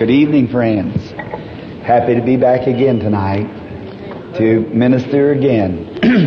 Good evening, friends. Happy to be back again tonight to minister again.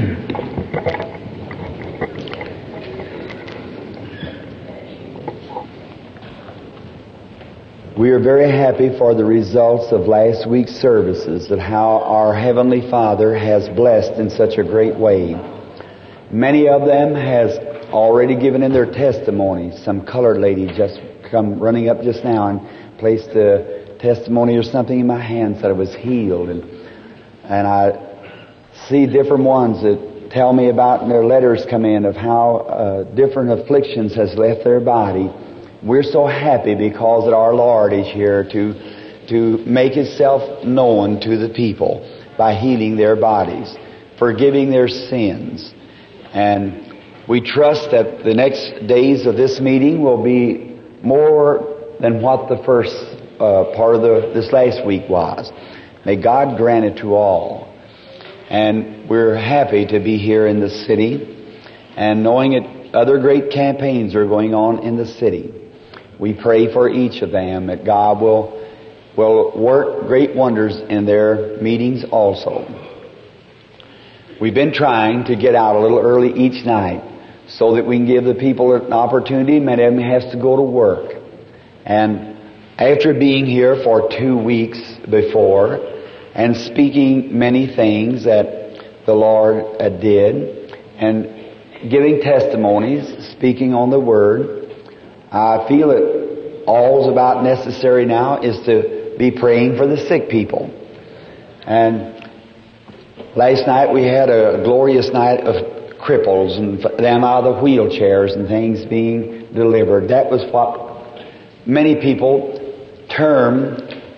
We are very happy for the results of last week's services, of how our Heavenly Father has blessed in such a great way. Many of them has already given in their testimony. Some colored lady just come running up just now and placed a testimony or something in my hand, said I was healed. And I see different ones that tell me about, and their letters come in of how different afflictions has left their body. We're so happy because that our Lord is here to make Himself known to the people by healing their bodies, forgiving their sins. And we trust that the next days of this meeting will be more than what the first part of this last week was. May God grant it to all. And we're happy to be here in the city and knowing that other great campaigns are going on in the city. We pray for each of them that God will work great wonders in their meetings also. We've been trying to get out a little early each night so that we can give the people an opportunity. Many of them has to go to work. And after being here for 2 weeks before and speaking many things that the Lord did and giving testimonies, speaking on the Word, I feel that all's about necessary now is to be praying for the sick people. And last night we had a glorious night of cripples and them out of the wheelchairs and things being delivered. That was what many people term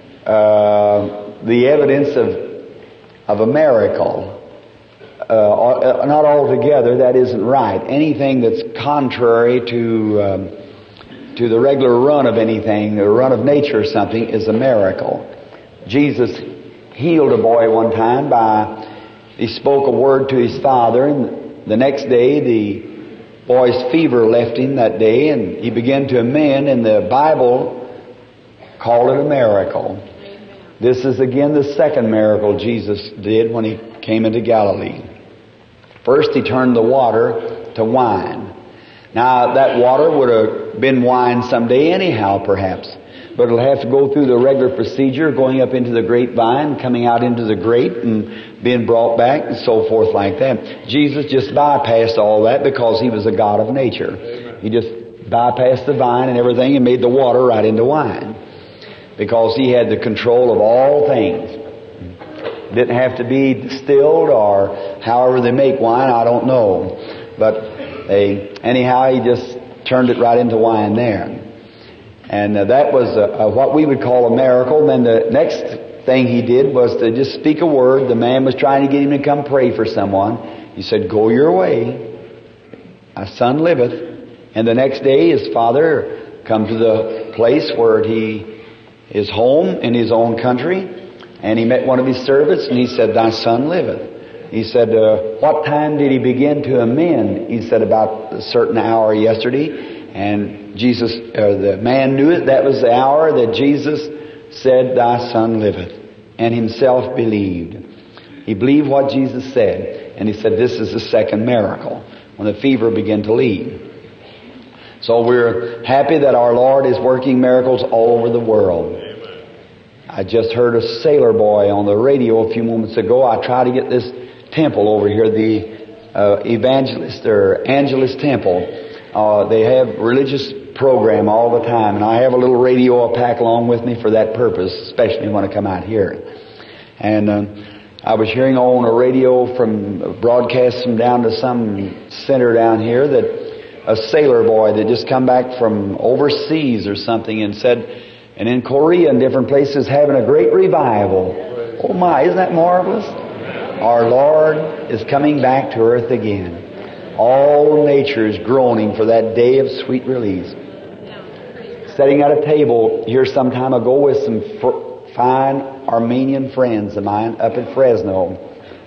the evidence of a miracle. Not altogether, that isn't right. Anything that's contrary to the regular run of anything, the run of nature or something, is a miracle. Jesus healed a boy one time he spoke a word to his father, and the next day the boy's fever left him that day, and he began to amend, and the Bible called it a miracle. This is again the second miracle Jesus did when He came into Galilee. First He turned the water to wine. Now that water would have been wine someday anyhow perhaps, but it'll have to go through the regular procedure, going up into the grapevine, coming out into the grape and being brought back and so forth like that. Jesus just bypassed all that because He was a God of nature. Amen. He just bypassed the vine and everything and made the water right into wine because He had the control of all things. Didn't have to be distilled or however they make wine, I don't know. But anyhow, He just turned it right into wine there. And that was what we would call a miracle. Then the next thing He did was to just speak a word. The man was trying to get him to come pray for someone. He said, "Go your way. My son liveth." And the next day his father come to the place where he is home in his own country. And he met one of his servants and he said, "Thy son liveth." He said, "What time did he begin to amend?" He said, "About a certain hour yesterday." And Jesus, the man knew it. That was the hour that Jesus said, "Thy son liveth." And himself believed. He believed what Jesus said. And he said, this is the second miracle, when the fever began to leave. So we're happy that our Lord is working miracles all over the world. I just heard a sailor boy on the radio a few moments ago. I tried to get this temple over here, the Evangelist or Angelus Temple. They have religious program all the time, and I have a little radio I pack along with me for that purpose, especially when I come out here. And I was hearing on a radio from broadcast from down to some center down here that a sailor boy that just come back from overseas or something and said, and in Korea and different places having a great revival. Oh my, isn't that marvelous? Our Lord is coming back to earth again. All nature is groaning for that day of sweet release. Sitting at a table here some time ago with some fine Armenian friends of mine up in Fresno.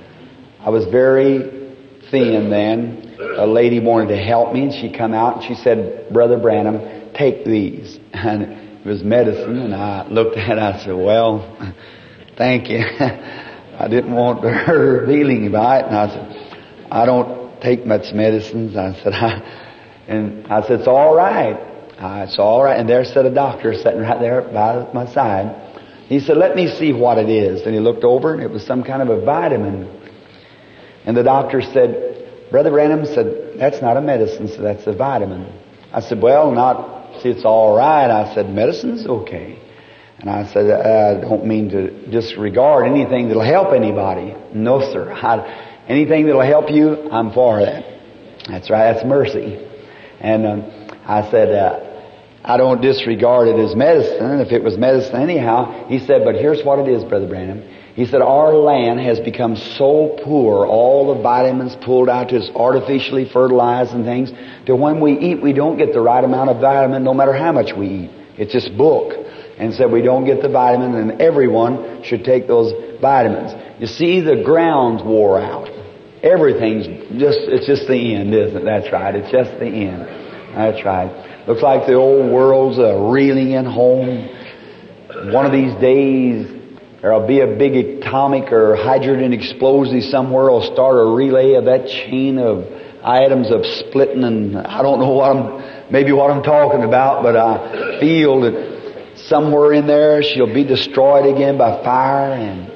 I was very thin then. A lady wanted to help me and she come out and she said, "Brother Branham, take these." And it was medicine, and I looked at it, I said, well, thank you. I didn't want to hurt her feeling by it, and I said, I don't take much medicines. I said, it's all right. It's all right. And there sat a doctor sitting right there by my side. He said, let me see what it is. And he looked over, and it was some kind of a vitamin. And the doctor said, Brother Branham said, that's not a medicine, so that's a vitamin. I said, it's all right. I said, medicine's okay. And I said, I don't mean to disregard anything that'll help anybody. No, sir. Anything that'll help you, I'm for that. That's right. That's mercy. And I said, I don't disregard it as medicine. If it was medicine anyhow, he said, but here's what it is, Brother Branham. He said, our land has become so poor, all the vitamins pulled out to us, artificially fertilized and things, that when we eat, we don't get the right amount of vitamin no matter how much we eat. It's just book. And said we don't get the vitamin, and everyone should take those vitamins. You see, the ground's wore out. It's just the end, isn't it? That's right. It's just the end. That's right. Looks like the old world's reeling in home. One of these days, there'll be a big atomic or hydrogen explosive somewhere. Will start a relay of that chain of atoms of splitting, and I don't know what I'm talking about, but I feel that somewhere in there she'll be destroyed again by fire, and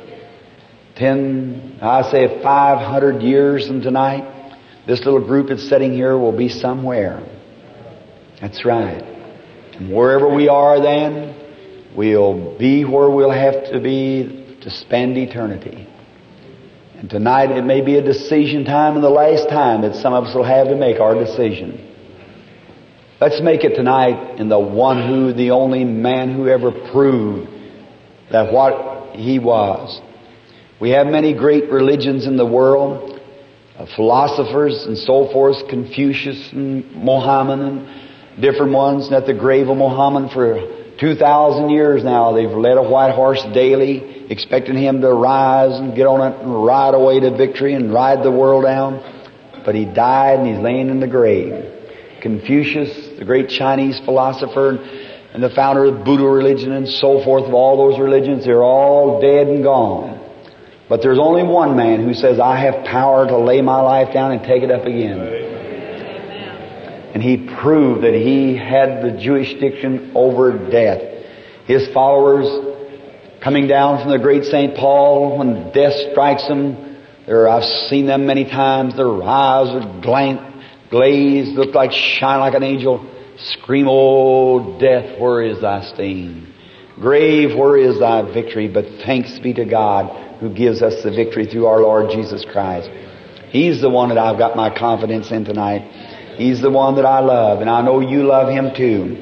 500 years from tonight, this little group that's sitting here will be somewhere. That's right. And wherever we are then, we'll be where we'll have to be to spend eternity. And tonight it may be a decision time, and the last time that some of us will have to make our decision. Let's make it tonight in the only man who ever proved that what he was. We have many great religions in the world, philosophers and so forth, Confucius and Mohammed and different ones. And at the grave of Mohammed for 2,000 years now, they've led a white horse daily, expecting him to rise and get on it and ride away to victory and ride the world down. But he died, and he's laying in the grave. Confucius, the great Chinese philosopher and the founder of Buddha religion and so forth, of all those religions, they're all dead and gone. But there's only one man who says, I have power to lay my life down and take it up again. And he proved that he had the jurisdiction over death. His followers, coming down from the great St. Paul, when death strikes them, I've seen them many times, their eyes would glaze, look like, shine like an angel, scream, oh, death, where is thy sting? Grave, where is thy victory? But thanks be to God who gives us the victory through our Lord Jesus Christ. He's the one that I've got my confidence in tonight. He's the one that I love, and I know you love Him too.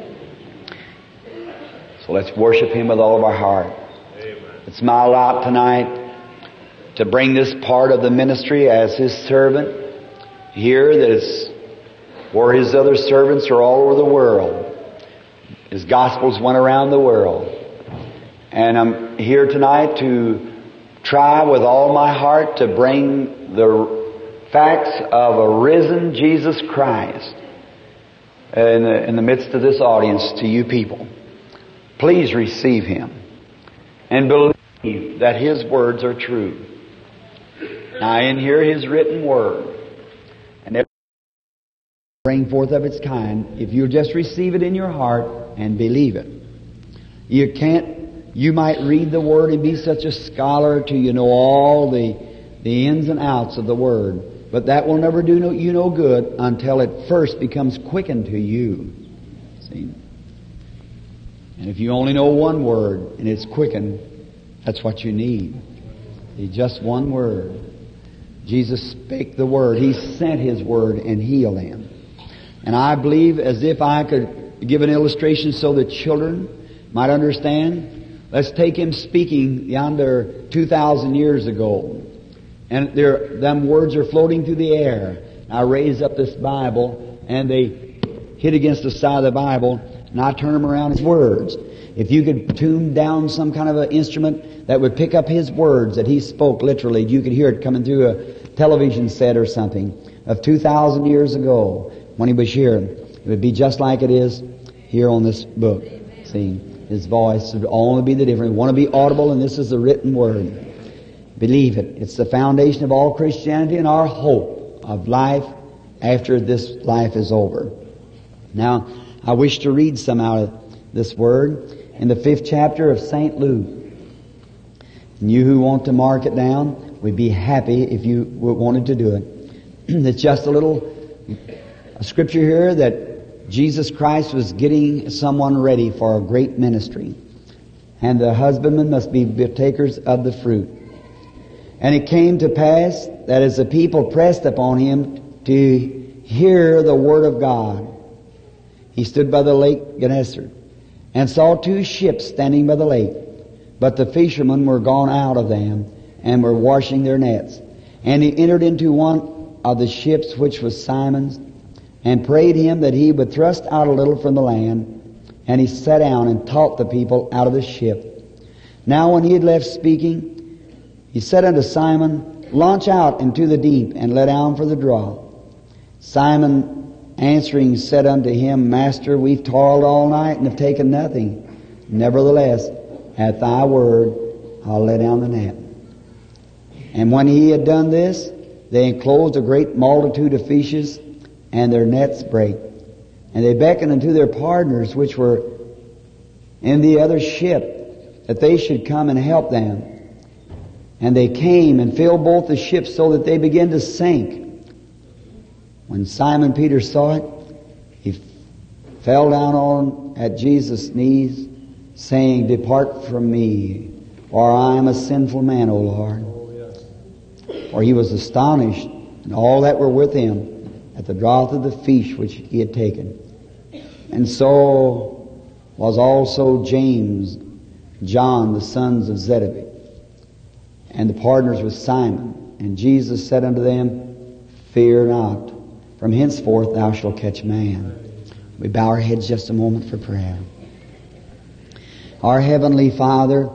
So let's worship Him with all of our heart. It's my lot tonight to bring this part of the ministry as His servant here, that is where His other servants are all over the world. His gospels went around the world. And I'm here tonight to try with all my heart to bring the facts of a risen Jesus Christ in the midst of this audience to you people. Please receive Him and believe that His words are true. Now in here His written word, and every bring forth of its kind, if you'll just receive it in your heart and believe it. You might read the Word and be such a scholar till you know all the ins and outs of the Word. But that will never do you no good until it first becomes quickened to you. See? And if you only know one word and it's quickened, that's what you need. Just one word. Jesus spake the Word. He sent His Word and healed them. And I believe, as if I could give an illustration so the children might understand, let's take Him speaking yonder 2,000 years ago. And them words are floating through the air. I raise up this Bible, and they hit against the side of the Bible, and I turn them around as words. If you could tune down some kind of an instrument that would pick up His words that He spoke literally, you could hear it coming through a television set or something of 2,000 years ago when He was here. It would be just like it is here on this book. See, His voice would only be the difference. We want to be audible, and this is the written Word. Believe it. It's the foundation of all Christianity and our hope of life after this life is over. Now, I wish to read some out of this Word in the 5th chapter of St. Luke. And you who want to mark it down, we'd be happy if you wanted to do it. It's just a scripture here that Jesus Christ was getting someone ready for a great ministry. And the husbandmen must be partakers of the fruit. And it came to pass that as the people pressed upon him to hear the word of God, he stood by the lake Gennesaret and saw 2 ships standing by the lake. But the fishermen were gone out of them and were washing their nets. And he entered into one of the ships, which was Simon's, and prayed him that he would thrust out a little from the land. And he sat down and taught the people out of the ship. Now when he had left speaking, he said unto Simon, Launch out into the deep, and let down for the draught. Simon answering said unto him, Master, we've toiled all night and have taken nothing. Nevertheless, at thy word, I'll let down the net. And when he had done this, they enclosed a great multitude of fishes, and their nets brake. And they beckoned unto their partners which were in the other ship, that they should come and help them. And they came and filled both the ships so that they began to sink. When Simon Peter saw it, he fell down at Jesus' knees, saying, Depart from me, for I am a sinful man, O Lord. For he was astonished, and all that were with him, at the draught of the fish which he had taken. And so was also James, John, the sons of Zebedee, and the partners with Simon. And Jesus said unto them, Fear not, from henceforth thou shalt catch man. We bow our heads just a moment for prayer. Our Heavenly Father,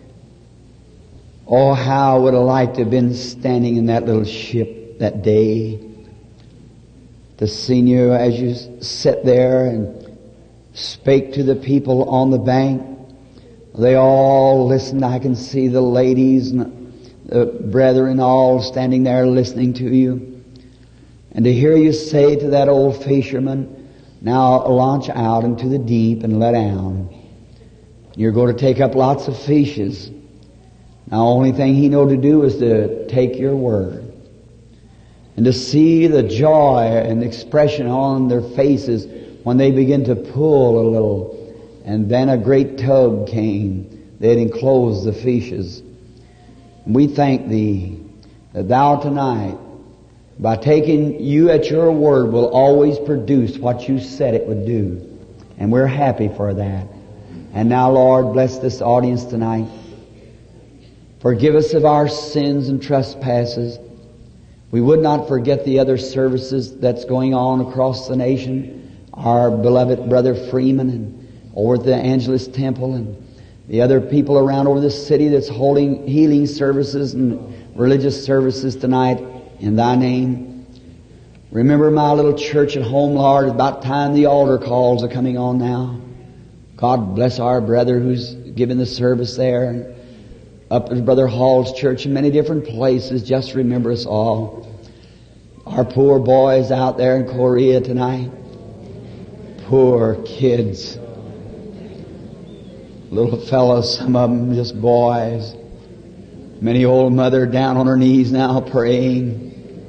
oh, how would I like to have been standing in that little ship that day, to see you as you sat there and spake to the people on the bank. They all listened. I can see the ladies and the brethren all standing there listening to you. And to hear you say to that old fisherman, now launch out into the deep and let down. You're going to take up lots of fishes. Now, the only thing he know to do is to take your word. And to see the joy and expression on their faces when they begin to pull a little. And then a great tug came that enclosed the fishes. And we thank Thee that Thou tonight, by taking you at your word, will always produce what you said it would do. And we're happy for that. And now, Lord, bless this audience tonight. Forgive us of our sins and trespasses. We would not forget the other services that's going on across the nation. Our beloved Brother Freeman and over at the Angelus Temple and the other people around over the city that's holding healing services and religious services tonight in Thy name. Remember my little church at home, Lord. It's about time the altar calls are coming on now. God bless our brother who's giving the service there. And up at Brother Hall's church in many different places. Just remember us all. Our poor boys out there in Korea tonight. Poor kids. Little fellows, some of them just boys. Many old mother down on her knees now praying.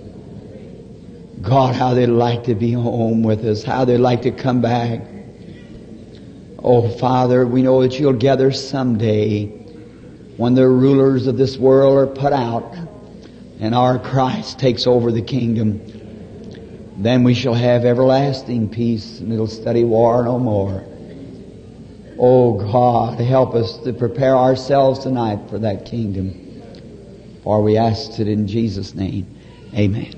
God, how they'd like to be home with us. How they'd like to come back. Oh, Father, we know that You'll gather someday when the rulers of this world are put out and our Christ takes over the kingdom. Then we shall have everlasting peace and it'll study war no more. Oh God, help us to prepare ourselves tonight for that kingdom. For we ask it in Jesus' name. Amen.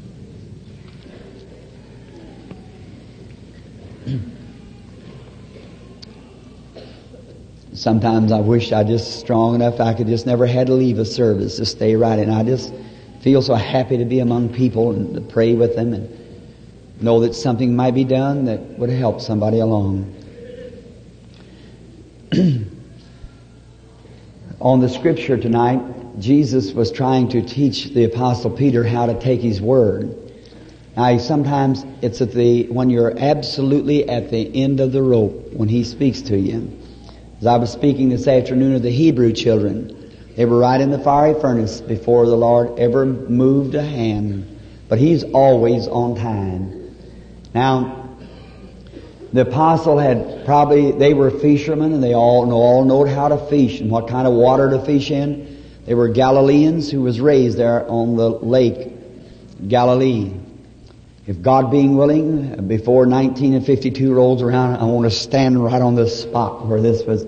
Sometimes I wish I just strong enough I could just never had to leave a service, just stay right in. I just feel so happy to be among people and to pray with them and know that something might be done that would help somebody along. On the scripture tonight, Jesus was trying to teach the Apostle Peter how to take his word. Now, sometimes it's when you're absolutely at the end of the rope when he speaks to you. As I was speaking this afternoon of the Hebrew children, they were right in the fiery furnace before the Lord ever moved a hand. But He's always on time. Now, the apostle they were fishermen, and they all knowed how to fish and what kind of water to fish in. They were Galileans who was raised there on the lake Galilee. If God being willing, before 1952 rolls around, I want to stand right on the spot where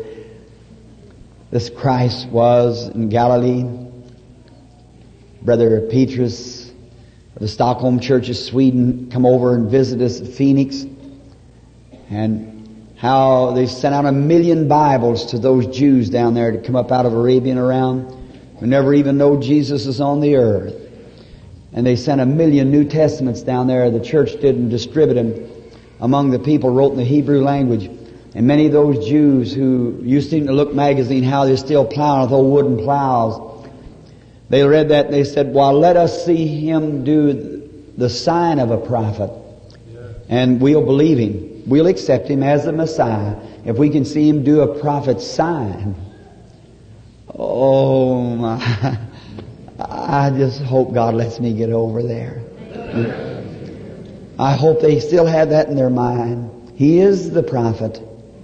this Christ was in Galilee. Brother Petrus of the Stockholm Church of Sweden come over and visit us at Phoenix, and how they sent out 1 million Bibles to those Jews down there to come up out of Arabia and around who never even know Jesus is on the earth. And they sent 1 million New Testaments down there. The church didn't distribute them among the people, wrote in the Hebrew language. And many of those Jews who used to look magazine, how they're still plowing with old wooden plows, they read that and they said, well, let us see him do the sign of a prophet, and we'll believe him. We'll accept him as the Messiah if we can see him do a prophet's sign. Oh my! I just hope God lets me get over there. I hope they still have that in their mind. He is the prophet.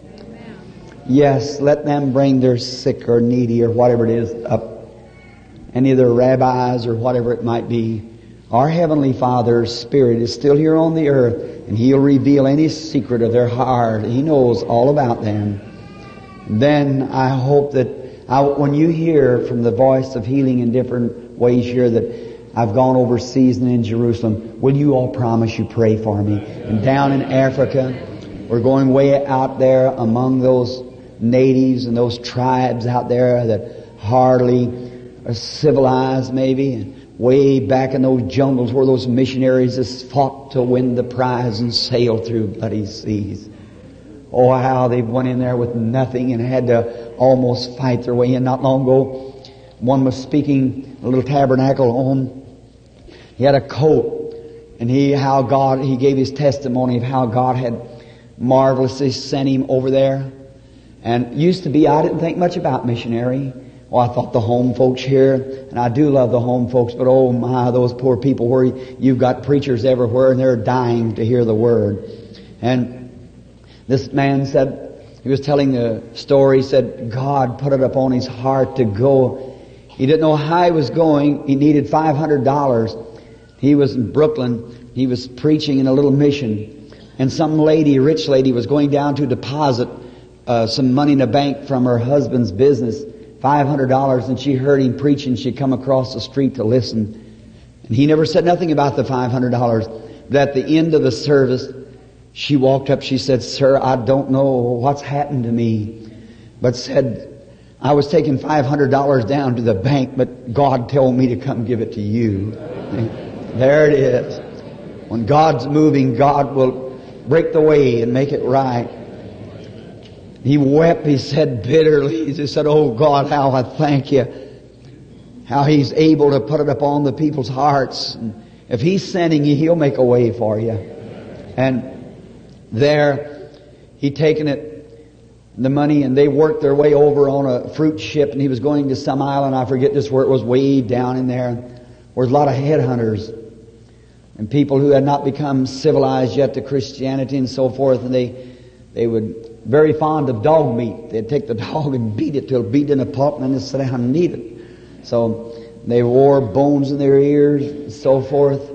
Yes, let them bring their sick or needy or whatever it is up. Any of their rabbis or whatever it might be. Our Heavenly Father's Spirit is still here on the earth, and He'll reveal any secret of their heart. He knows all about them. Then I hope that when you hear from the voice of healing in different ways here that I've gone overseas and in Jerusalem, will you all promise you pray for me? And down in Africa, we're going way out there among those natives and those tribes out there that hardly are civilized maybe, and way back in those jungles where those missionaries just fought to win the prize and sailed through bloody seas. Oh, how they went in there with nothing and had to almost fight their way in. Not long ago, one was speaking a little tabernacle on. He had a coat, and he gave his testimony of how God had marvelously sent him over there. And used to be, I didn't think much about missionary. Oh, I thought the home folks here, and I do love the home folks, but oh my, those poor people where you've got preachers everywhere and they're dying to hear the Word. And this man said, he was telling the story, he said God put it upon his heart to go. He didn't know how he was going. He needed $500. He was in Brooklyn. He was preaching in a little mission. And some lady, rich lady, was going down to deposit some money in a bank from her husband's business, $500, and she heard him preaching. She come across the street to listen. And he never said nothing about the $500. But at the end of the service, she walked up, she said, "Sir, I don't know what's happened to me, but said, I was taking $500 down to the bank, but God told me to come give it to you." There it is. When God's moving, God will break the way and make it right. He wept, he said bitterly. He said, "Oh God, how I thank you. How He's able to put it upon the people's hearts. And if He's sending you, He'll make a way for you." And there, he'd taken the money, and they worked their way over on a fruit ship, and he was going to some island, I forget just where it was, way down in there, where there's a lot of headhunters and people who had not become civilized yet to Christianity and so forth, and they would very fond of dog meat. They'd take the dog and beat it till it beat in a pulp, and then they'd sit down and eat it. So they wore bones in their ears and so forth.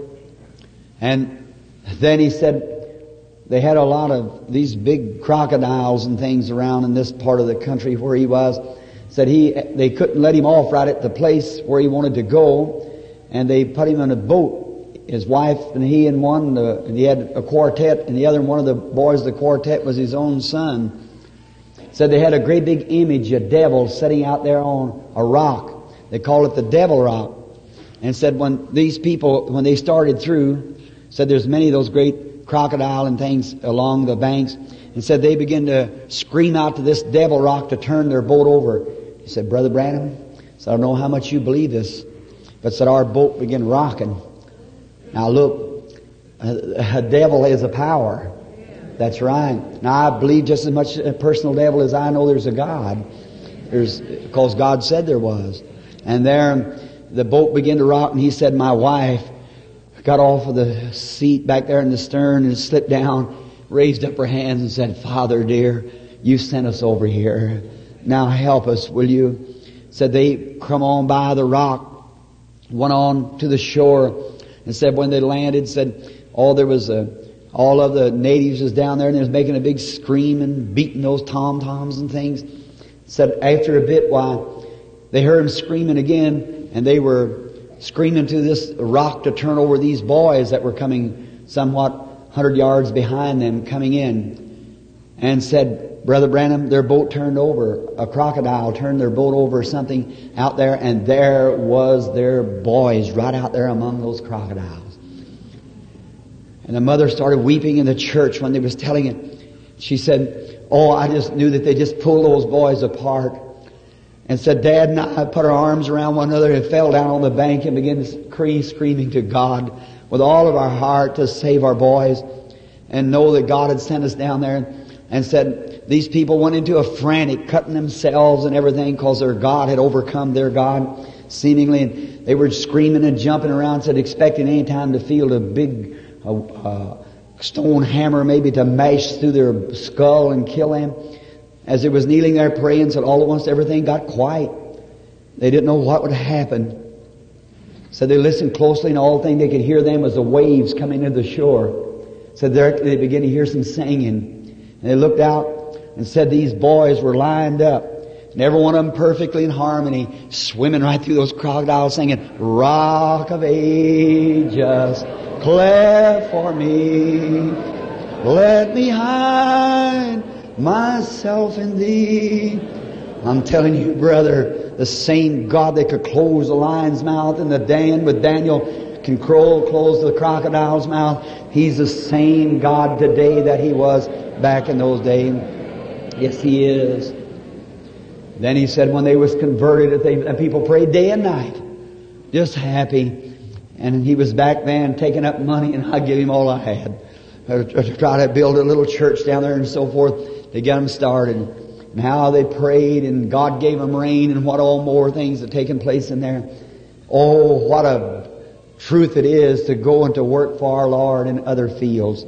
And then he said they had a lot of these big crocodiles and things around in this part of the country where he was. Said they couldn't let him off right at the place where he wanted to go, and they put him in a boat. His wife and he and he had a quartet, and the other one of the boys of the quartet was his own son. Said they had a great big image, a devil sitting out there on a rock. They call it the Devil Rock. And said when these people, when they started through, said there's many of those great crocodile and things along the banks. and said they began to scream out to this devil rock to turn their boat over. He said, Brother Branham, said, I don't know how much you believe this, but said our boat began rocking. Now look, a devil is a power. That's right. Now I believe just as much a personal devil as I know there's a God. Because God said there was. And there the boat began to rock, and he said my wife got off of the seat back there in the stern and slipped down, raised up her hands and said, Father dear, you sent us over here. Now help us, will you? Said they come on by the rock, went on to the shore, and said when they landed, said all of the natives was down there, and they was making a big scream and beating those tom-toms and things. Said after a bit, why, they heard them screaming again, and they were screaming to this rock to turn over these boys that were coming somewhat 100 yards behind them coming in. And said, Brother Branham, their boat turned over. A crocodile turned their boat over or something out there, and there was their boys right out there among those crocodiles. And the mother started weeping in the church when they was telling it. She said, oh, I just knew that they just pulled those boys apart. And said, Dad and I put our arms around one another and fell down on the bank and began to screaming to God with all of our heart to save our boys and know that God had sent us down there. And said, these people went into a frantic, cutting themselves and everything because their God had overcome their God, seemingly. And they were screaming and jumping around, said, expecting any time to feel a big stone hammer maybe to mash through their skull and kill them. As they was kneeling there praying, said all at once everything got quiet. They didn't know what would happen. Said they listened closely, and all thing they could hear them was the waves coming to the shore. Said they began to hear some singing. And they looked out and said these boys were lined up, and every one of them perfectly in harmony, swimming right through those crocodiles, singing, Rock of Ages, cleft for me, let me hide myself in Thee. I'm telling you, brother, the same God that could close the lion's mouth and with Daniel can close the crocodile's mouth, He's the same God today that He was back in those days. Yes, He is. Then He said when they was converted, that people prayed day and night, just happy. And He was back then taking up money, and I'd give Him all I had to try to build a little church down there and so forth to get them started. And how they prayed, and God gave them rain, and what all more things had taken place in there. Oh, what a truth it is to go and to work for our Lord in other fields.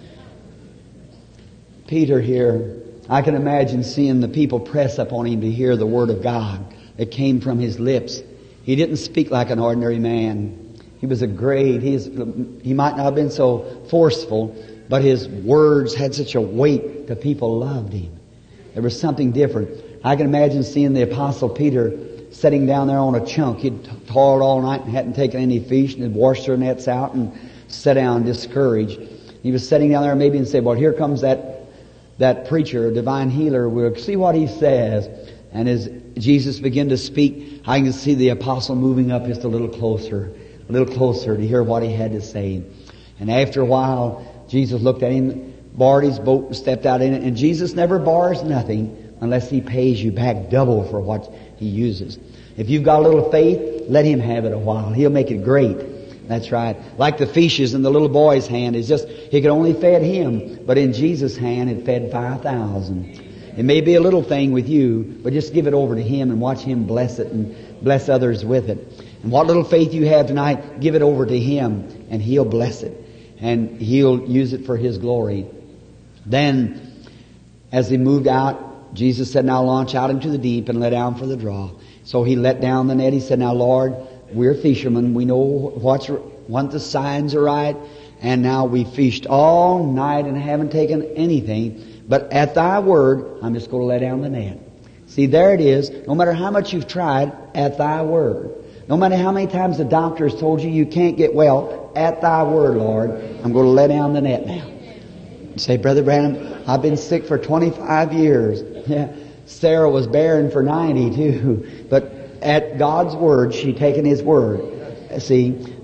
Peter here, I can imagine seeing the people press upon him to hear the Word of God that came from his lips. He didn't speak like an ordinary man. He was he might not have been so forceful, but his words had such a weight that people loved him. There was something different. I can imagine seeing the Apostle Peter sitting down there on a chunk. He'd toiled all night and hadn't taken any fish, and had washed their nets out and sat down discouraged. He was sitting down there maybe and said, well, here comes that preacher, a divine healer. We'll see what he says. And as Jesus began to speak, I can see the apostle moving up just a little closer to hear what he had to say. And after a while, Jesus looked at him, borrowed his boat and stepped out in it. And Jesus never borrows nothing unless He pays you back double for what He uses. If you've got a little faith, let Him have it a while. He'll make it great. That's right. Like the fishes in the little boy's hand. It's just, he could only feed him. But in Jesus' hand, it fed 5,000. It may be a little thing with you, but just give it over to Him and watch Him bless it and bless others with it. And what little faith you have tonight, give it over to Him and He'll bless it. And He'll use it for His glory. Then, as they moved out, Jesus said, now launch out into the deep and let down for the draw. So He let down the net. He said, now Lord, we're fishermen. We know what the signs are right. And now we fished all night and haven't taken anything. But at Thy word, I'm just going to let down the net. See, there it is. No matter how much you've tried, at Thy word. No matter how many times the doctor has told you can't get well, at Thy word, Lord, I'm going to let down the net now. You say, Brother Branham, I've been sick for 25 years. Yeah, Sarah was barren for 90 too. But at God's word, she taken His word. See,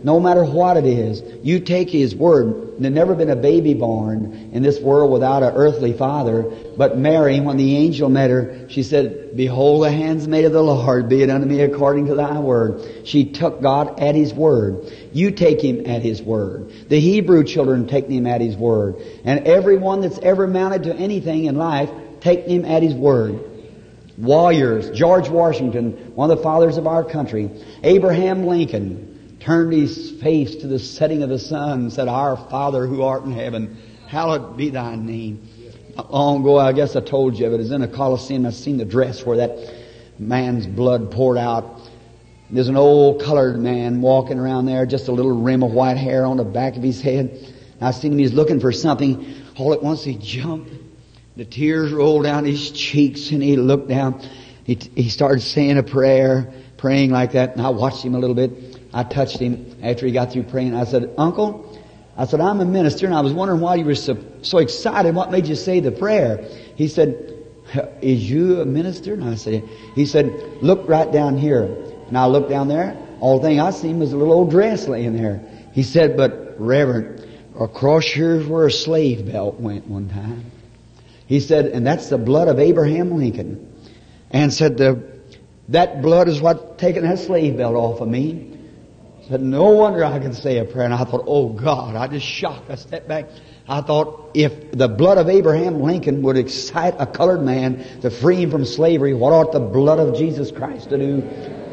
no matter what it is, you take His Word. There's never been a baby born in this world without an earthly father. But Mary, when the angel met her, she said, "Behold, the handmaid of the Lord, be it unto me according to thy word." She took God at His Word. You take Him at His Word. The Hebrew children take Him at His Word. And everyone that's ever mounted to anything in life, take Him at His Word. Warriors, George Washington, one of the fathers of our country, Abraham Lincoln, turned his face to the setting of the sun and said, "Our Father who art in heaven, hallowed be thy name." Not long ago, I guess I told you, but it was in a Coliseum. I've seen the dress where that man's blood poured out. There's an old colored man walking around there, just a little rim of white hair on the back of his head. And I seen him, he's looking for something. All at once he jumped. The tears rolled down his cheeks, and he looked down. He started saying a prayer, praying like that. And I watched him a little bit. I touched him after he got through praying. I said, "Uncle," I said, "I'm a minister, and I was wondering why you were so excited. What made you say the prayer?" He said, "Is you a minister?" And I said, he said, "Look right down here." And I looked down there. All the thing I seen was a little old dress laying there. He said, "But Reverend, across here's where a slave belt went one time." He said, "And that's the blood of Abraham Lincoln." And said, "That blood is what taken that slave belt off of me." Said, "No wonder I can say a prayer." And I thought, "Oh God," I just shocked. I stepped back. I thought, if the blood of Abraham Lincoln would excite a colored man to free him from slavery, what ought the blood of Jesus Christ to do?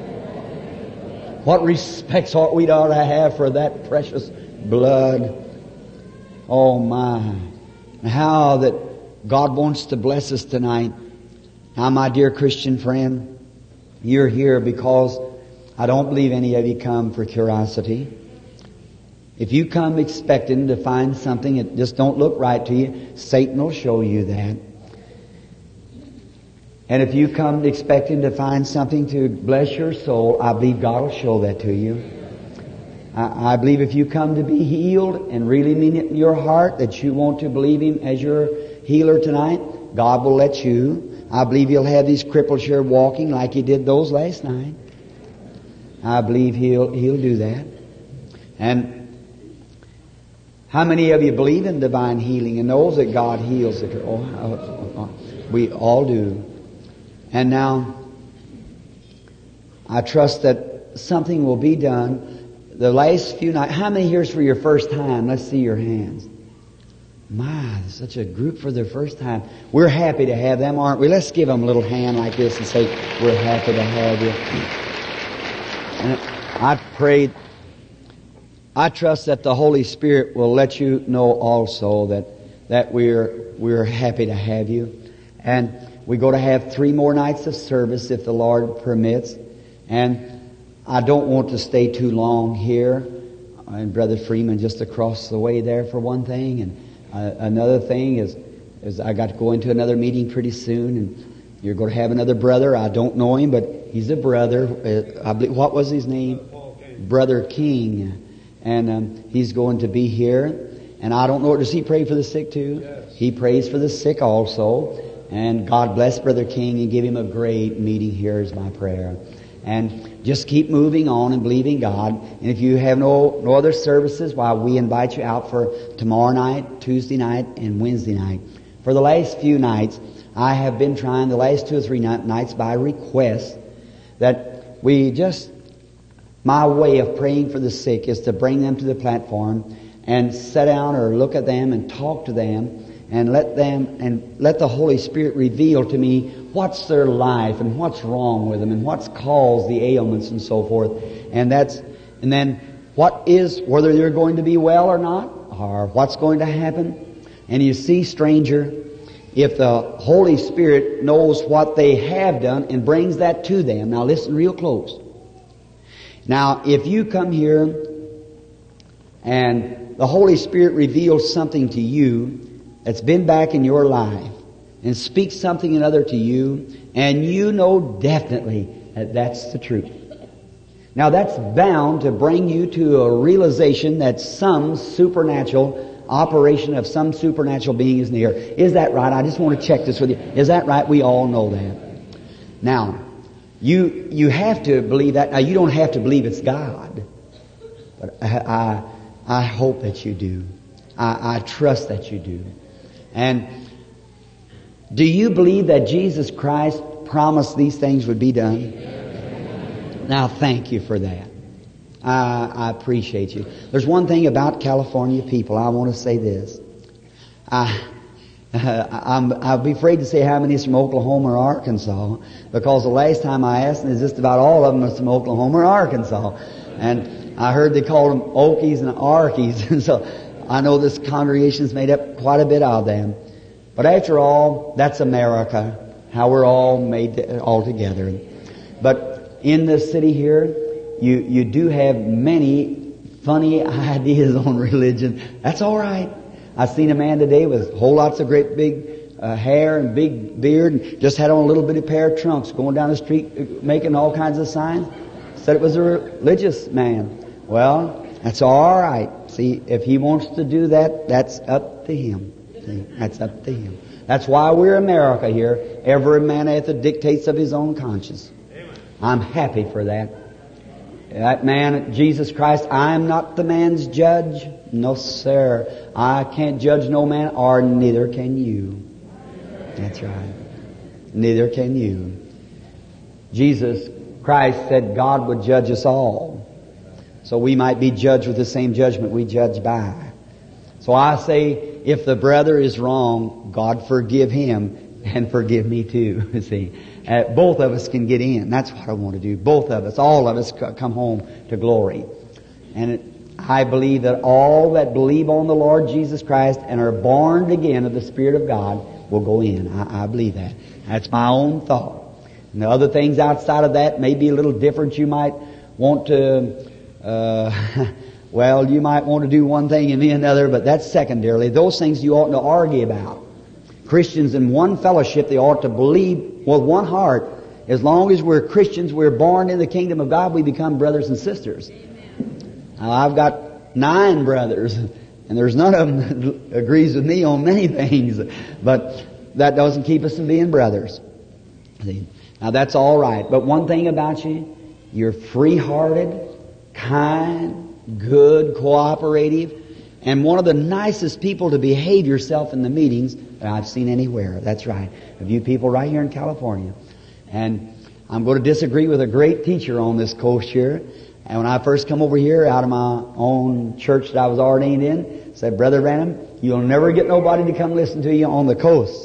What respects ought we to have for that precious blood? Oh my. How that God wants to bless us tonight. Now, my dear Christian friend, you're here because I don't believe any of you come for curiosity. If you come expecting to find something that just don't look right to you, Satan will show you that. And if you come expecting to find something to bless your soul, I believe God will show that to you. I believe if you come to be healed and really mean it in your heart that you want to believe Him as your healer tonight, God will let you. I believe He'll have these cripples here walking like He did those last night. I believe He'll do that. And how many of you believe in divine healing and knows that God heals it? We all do. And now, I trust that something will be done. The last few nights, how many here's for your first time? Let's see your hands. My, such a group for their first time. We're happy to have them, aren't we? Let's give them a little hand like this and say, "We're happy to have you." And I trust that the Holy Spirit will let you know also that we're happy to have you. And we're going to have 3 more nights of service if the Lord permits. And I don't want to stay too long here. And Brother Freeman just across the way there for one thing. And another thing is I got to go into another meeting pretty soon. And you're going to have another brother. I don't know him, but he's a brother. I believe, what was his name? Brother King. And he's going to be here. And I don't know, does he pray for the sick too? Yes. He prays for the sick also. And God bless Brother King and give him a great meeting here is my prayer. And just keep moving on and believing God. And if you have no other services, why, we invite you out for tomorrow night, Tuesday night, and Wednesday night. For the last few nights, I have been trying, the last 2 or 3 nights by request, that we just, my way of praying for the sick is to bring them to the platform and sit down or look at them and talk to them and let the Holy Spirit reveal to me what's their life and what's wrong with them and what's caused the ailments and so forth. And then what is, whether they're going to be well or not, or what's going to happen. And you see, stranger, if the Holy Spirit knows what they have done and brings that to them. Now listen real close. Now, if you come here and the Holy Spirit reveals something to you that's been back in your life and speaks something another to you, and you know definitely that that's the truth. Now that's bound to bring you to a realization that some supernatural operation of some supernatural being is near. Is that right? I just want to check this with you. Is that right? We all know that. Now, you have to believe that. Now you don't have to believe it's God. But I hope that you do. I trust that you do. And do you believe that Jesus Christ promised these things would be done? Now, thank you for that. I appreciate you. There's one thing about California people. I want to say this. I'll be afraid to say how many is from Oklahoma or Arkansas, because the last time I asked them, just about all of them are from Oklahoma or Arkansas. And I heard they called them Okies and Arkies. And so I know this congregation's made up quite a bit of them. But after all, that's America, how we're all made all together. But in this city here, you do have many funny ideas on religion. That's all right. I seen a man today with whole lots of great big hair and big beard, and just had on a little bitty pair of trunks, going down the street making all kinds of signs. Said it was a religious man. Well, that's all right. See, if he wants to do that, that's up to him. See, that's up to him. That's why we're America here. Every man hath the dictates of his own conscience. I'm happy for that. That man, Jesus Christ, I am not the man's judge. No, sir. I can't judge no man, or neither can you. That's right. Neither can you. Jesus Christ said God would judge us all, so we might be judged with the same judgment we judge by. So I say, if the brother is wrong, God forgive him and forgive me too. See, both of us can get in. That's what I want to do. Both of us, all of us, come home to glory. And I believe that all that believe on the Lord Jesus Christ and are born again of the Spirit of God will go in. I believe that. That's my own thought. And the other things outside of that may be a little different. You might want to, well, you might want to do one thing and me another, but that's secondarily. Those things you ought to argue about. Christians in one fellowship, they ought to believe with one heart. As long as we're Christians, we're born in the kingdom of God, we become brothers and sisters. Now, I've got 9 brothers, and there's none of them that agrees with me on many things, but that doesn't keep us from being brothers. See? Now, that's all right. But one thing about you, you're free-hearted, kind, good, cooperative, and one of the nicest people to behave yourself in the meetings that I've seen anywhere. That's right. Of you people right here in California. And I'm going to disagree with a great teacher on this coast here. And when I first come over here out of my own church that I was ordained in, said, Brother Branham, you'll never get nobody to come listen to you on the coast.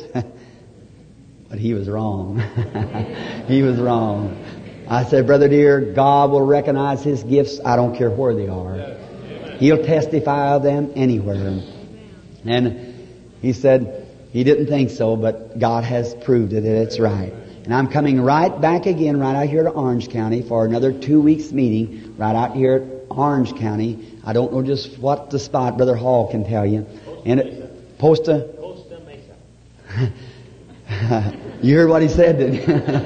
But he was wrong. He was wrong. I said, Brother dear, God will recognize His gifts. I don't care where they are. He'll testify of them anywhere. And he said he didn't think so, but God has proved it, that it's right. And I'm coming right back again, right out here to Orange County for another 2 weeks meeting, right out here at Orange County. I don't know just what the spot, Brother Hall can tell you. And Costa Mesa. You heard what he said, didn't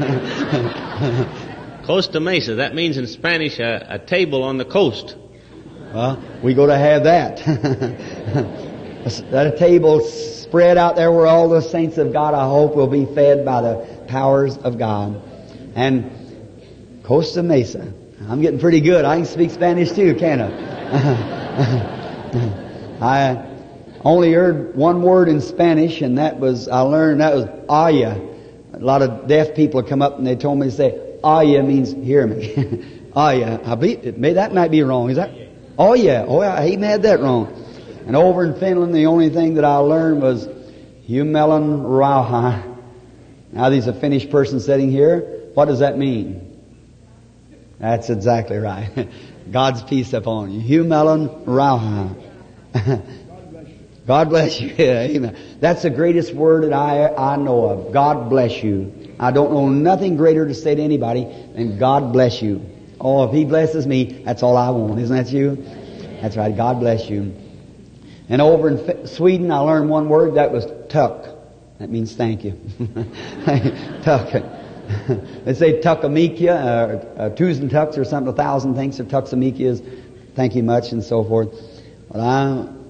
you? Costa Mesa, that means in Spanish a table on the coast. Well, we go to have that. That table spread out there where all the saints of God, I hope, will be fed by the powers of God. And Costa Mesa. I'm getting pretty good. I can speak Spanish too, can't I? I only heard one word in Spanish, and I learned that was "aya." A lot of deaf people come up and they told me to say "aya" means hear me. "Aya." I believe that might be wrong. Is that? Oh yeah, he had that wrong. And over in Finland, the only thing that I learned was Jumalan rauha. Now, there's a Finnish person sitting here. What does that mean? That's exactly right. God's peace upon you. Jumalan rauha. God bless you. Yeah, amen. That's the greatest word that I know of. God bless you. I don't know nothing greater to say to anybody than God bless you. Oh, if He blesses me, that's all I want. Isn't that you? That's right. God bless you. And over in Sweden, I learned one word. That was tuck. That means thank you. Tuck. They say tuckamikia, tusen tucks or something. 1,000 thanks of tuckamikia is thank you much and so forth. But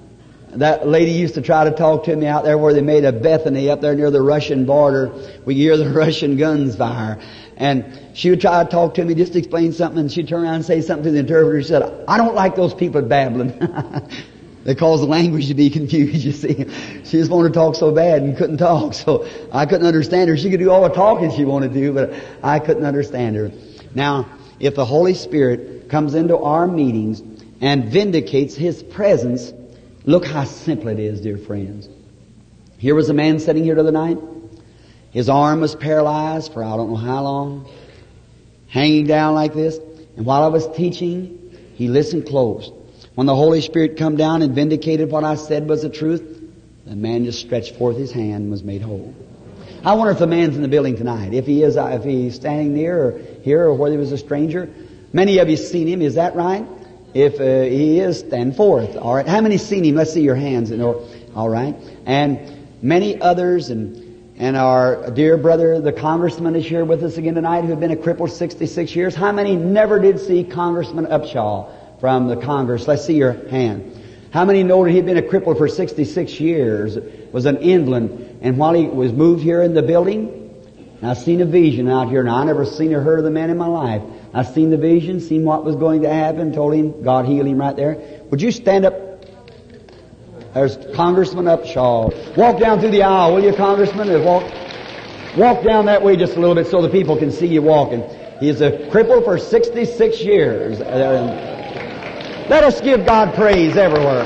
That lady used to try to talk to me out there where they made a Bethany up there near the Russian border. We could hear the Russian guns fire. And she would try to talk to me, just explain something, and she'd turn around and say something to the interpreter. She said, I don't like those people babbling. They cause the language to be confused, you see. She just wanted to talk so bad and couldn't talk, so I couldn't understand her. She could do all the talking she wanted to do, but I couldn't understand her. Now, if the Holy Spirit comes into our meetings and vindicates His presence, look how simple it is, dear friends. Here was a man sitting here the other night. His arm was paralyzed for I don't know how long, hanging down like this. And while I was teaching, he listened close. When the Holy Spirit come down and vindicated what I said was the truth, the man just stretched forth his hand and was made whole. I wonder if the man's in the building tonight. If he's standing near or here, or whether he was a stranger. Many of you seen him. Is that right? If he is, stand forth. All right. How many seen him? Let's see your hands. All right. And many others, and our dear brother, the congressman, is here with us again tonight, who had been a cripple 66 years. How many never did see Congressman Upshaw from the Congress? Let's see your hand. How many know that he'd been a cripple for 66 years, was in England, and while he was moved here in the building, I seen a vision out here. Now, I never seen or heard of the man in my life. I seen the vision, seen what was going to happen, told him God healed him right there. Would you stand up? There's Congressman Upshaw. Walk down through the aisle, will you, Congressman? Walk down that way just a little bit so the people can see you walking. He is a cripple for 66 years. Let us give God praise everywhere.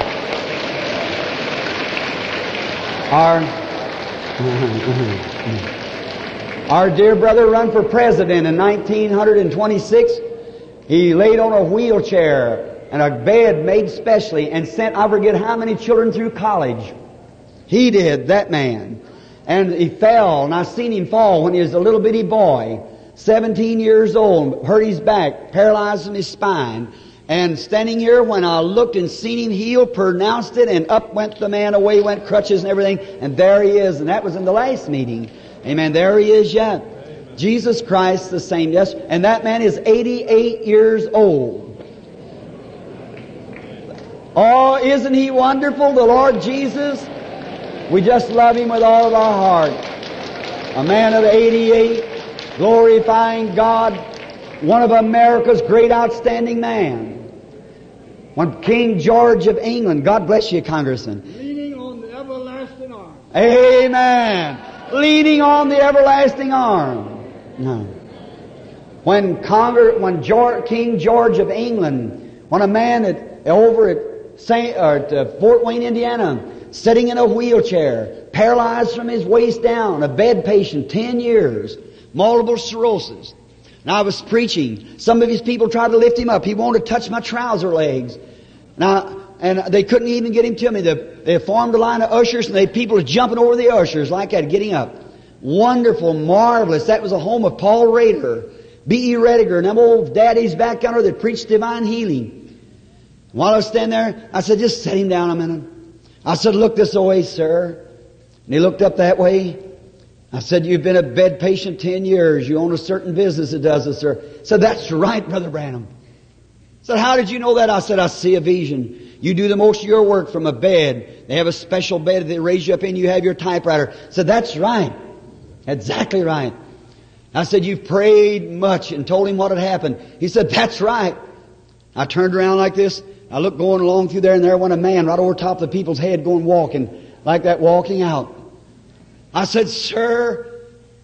Our dear brother run for president in 1926. He laid on a wheelchair and a bed made specially and sent I forget how many children through college. He did, that man. And he fell, and I seen him fall when he was a little bitty boy, 17 years old, hurt his back, paralyzed in his spine. And standing here, when I looked and seen him healed, pronounced it, and up went the man, away went crutches and everything, and there he is. And that was in the last meeting. Amen. There he is yet. Amen. Jesus Christ the same. Yes. And that man is 88 years old. Oh, isn't He wonderful, the Lord Jesus? We just love Him with all of our heart. A man of 88, glorifying God, one of America's great outstanding men. When King George of England, God bless you, Congressman. Leaning on the everlasting arm. Amen. Leaning on the everlasting arm. No. When King George of England, when a man over at Fort Wayne, Indiana, sitting in a wheelchair, paralyzed from his waist down, a bed patient, 10 years, multiple sclerosis. And I was preaching. Some of his people tried to lift him up. He wanted to touch my trouser legs. And they couldn't even get him to me. They formed a line of ushers, and people were jumping over the ushers like that, getting up. Wonderful, marvelous. That was the home of Paul Rader, B.E. Rediger, and them old daddies back yonder that preached divine healing. While I was standing there, I said, just set him down a minute. I said, look this way, sir. And he looked up that way. I said, you've been a bed patient 10 years. You own a certain business that does this, sir. I said, that's right, Brother Branham. I said, how did you know that? I said, I see a vision. You do the most of your work from a bed. They have a special bed that they raise you up in. You have your typewriter. I said, that's right. Exactly right. I said, you've prayed much, and told him what had happened. He said, that's right. I turned around like this. I looked going along through there, and there went a man right over top of the people's head going walking, like that, walking out. I said, sir,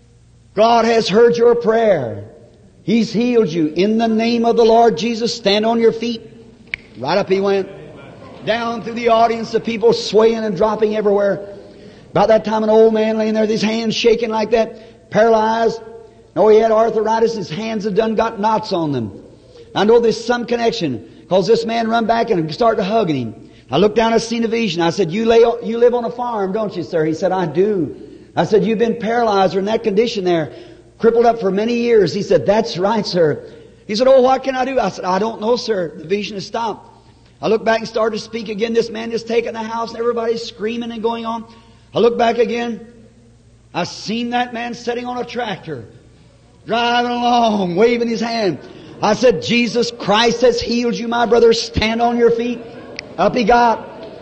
God has heard your prayer. He's healed you. In the name of the Lord Jesus, stand on your feet. Right up he went. Down through the audience, the people swaying and dropping everywhere. About that time, an old man laying there with his hands shaking like that, paralyzed. No, he had arthritis. His hands had done got knots on them. I know there's some connection, because this man run back and started hugging him. I looked down and seen a vision. I said, you live on a farm, don't you, sir? He said, I do. I said, you've been paralyzed or in that condition there, crippled up for many years. He said, that's right, sir. He said, oh, what can I do? I said, I don't know, sir. The vision has stopped. I looked back and started to speak again. This man just taking the house and everybody's screaming and going on. I looked back again. I seen that man sitting on a tractor, driving along, waving his hand. I said, Jesus Christ has healed you, my brother. Stand on your feet. Up he got.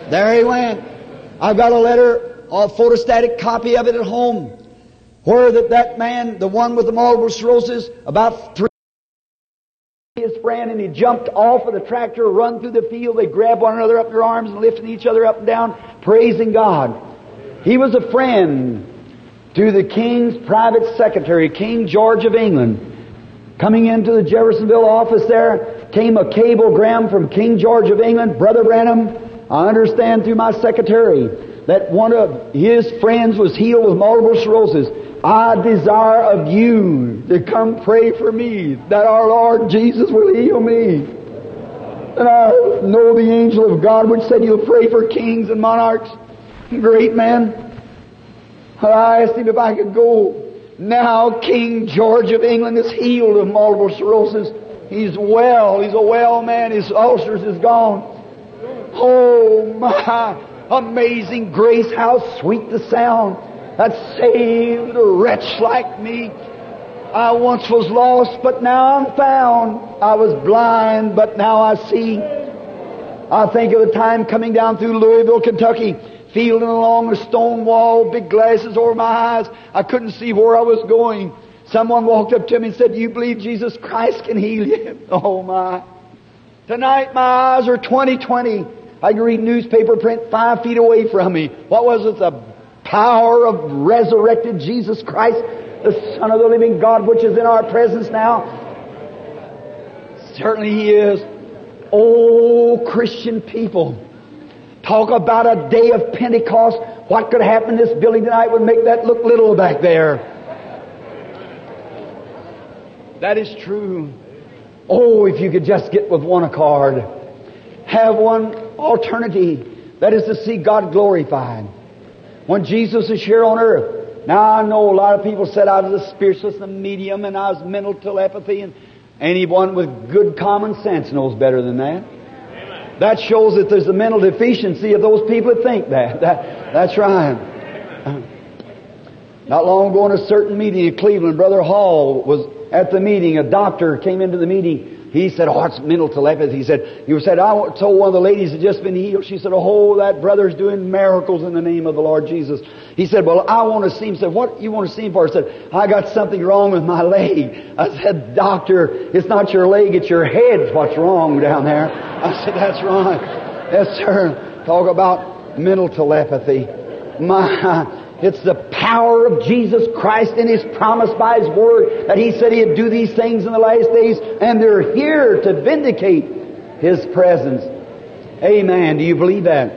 There he went. I've got a letter, a photostatic copy of it at home, where that man, the one with the multiple sclerosis, about 3, his friend, and he jumped off of the tractor, run through the field. They grabbed one another up in their arms and lifting each other up and down, praising God. He was a friend to the King's private secretary, King George of England. Coming into the Jeffersonville office there came a cablegram from King George of England. Brother Branham, I understand through my secretary that one of his friends was healed with multiple sclerosis. I desire of you to come pray for me that our Lord Jesus will heal me. And I know the angel of God which said you'll pray for kings and monarchs. Great man. I asked him if I could go. Now King George of England is healed of multiple sclerosis. He's well. He's a well man. His ulcers is gone. Oh my amazing grace, how sweet the sound that saved a wretch like me. I once was lost, but now I'm found. I was blind, but now I see. I think of the time coming down through Louisville, Kentucky, feeling along a stone wall, big glasses over my eyes. I couldn't see where I was going. Someone walked up to me and said, "You believe Jesus Christ can heal you?" Oh my. Tonight my eyes are 20/20. I can read newspaper print 5 feet away from me. What was it? The power of resurrected Jesus Christ, the Son of the living God, which is in our presence now. Certainly He is. Oh, Christian people, talk about a day of Pentecost. What could happen in this building tonight would make that look little back there. That is true. Oh, if you could just get with one accord. Have one alternative. That is to see God glorified. When Jesus is here on earth. Now I know a lot of people said I was a spiritualist and a medium and I was mental telepathy, and anyone with good common sense knows better than that. Amen. That shows that there's a mental deficiency of those people that think that. That's right. Not long ago in a certain meeting in Cleveland, Brother Hall was at the meeting. A doctor came into the meeting. He said, "Oh, it's mental telepathy." He said, "I told one of the ladies had just been healed." She said, "Oh, that brother's doing miracles in the name of the Lord Jesus." He said, "Well, I want to see him." He said, "What you want to see him for?" I said, "I got something wrong with my leg." I said, "Doctor, it's not your leg, it's your head what's wrong down there." I said, "That's right." Yes, sir. Talk about mental telepathy. It's the power of Jesus Christ in His promise by His Word that He said He'd do these things in the last days, and they're here to vindicate His presence. Amen. Do you believe that?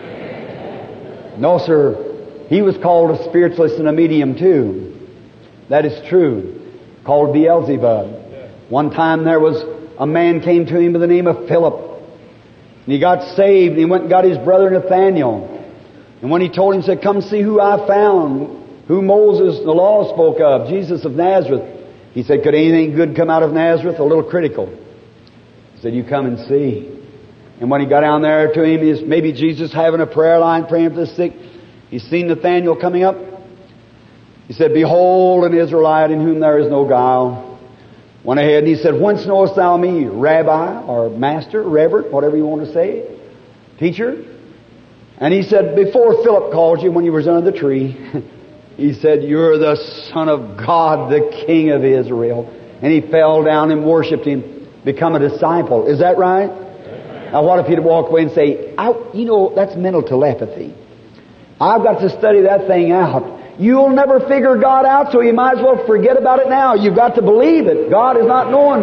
No, sir. He was called a spiritualist and a medium too. That is true. Called Beelzebub. One time there was a man came to him by the name of Philip. And he got saved and he went and got his brother Nathaniel. And when he told him, he said, "Come see who I found, who Moses, the law spoke of, Jesus of Nazareth." He said, "Could anything good come out of Nazareth?" A little critical. He said, "You come and see." And when he got down there to him, maybe Jesus having a prayer line, praying for the sick. He seen Nathaniel coming up. He said, "Behold, an Israelite in whom there is no guile." Went ahead and he said, "Whence knowest thou me, Rabbi, or Master, Reverend, whatever you want to say, Teacher?" And he said, "Before Philip called you when you was under the tree," he said, "You're the Son of God, the King of Israel." And he fell down and worshipped Him, become a disciple. Is that right? Amen. Now what if he'd walk away and say, that's mental telepathy. I've got to study that thing out. You'll never figure God out, so you might as well forget about it now. You've got to believe it. God is not known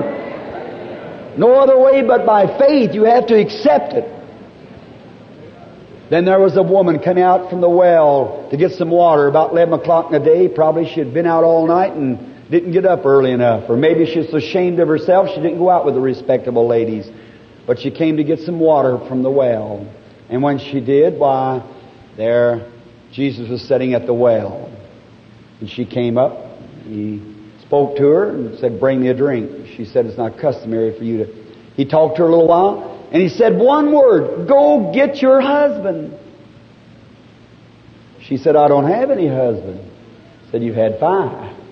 no other way but by faith. You have to accept it. Then there was a woman coming out from the well to get some water about 11 o'clock in the day. Probably she had been out all night and didn't get up early enough. Or maybe she's ashamed of herself. She didn't go out with the respectable ladies. But she came to get some water from the well. And when she did, why, there Jesus was sitting at the well. And she came up. He spoke to her and said, "Bring me a drink." She said, "It's not customary for you to..." He talked to her a little while. And he said one word, "Go get your husband." She said, "I don't have any husband." He said, "You've had 5.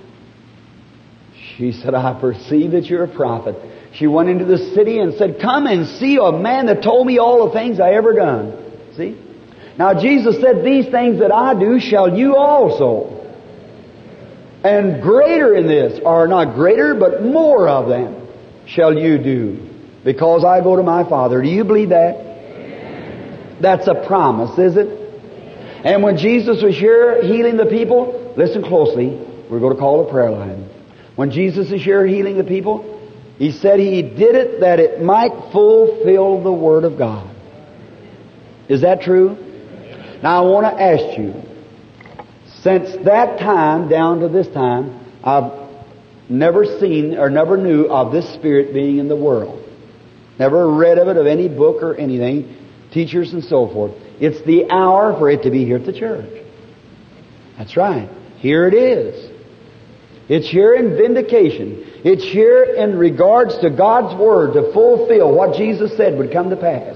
She said, "I perceive that you're a prophet." She went into the city and said, "Come and see a man that told me all the things I ever done." See? Now Jesus said, these things that I do shall you also. And greater in this, or not greater, but more of them shall you do, because I go to my Father. Do you believe that? That's a promise, is it? And when Jesus was here healing the people, listen closely, we're going to call a prayer line. When Jesus is here healing the people, He said He did it that it might fulfill the Word of God. Is that true? Now I want to ask you, since that time down to this time, I've never seen or never knew of this Spirit being in the world. Never read of it, of any book or anything, teachers and so forth. It's the hour for it to be here at the church. That's right. Here it is. It's here in vindication. It's here in regards to God's Word to fulfill what Jesus said would come to pass.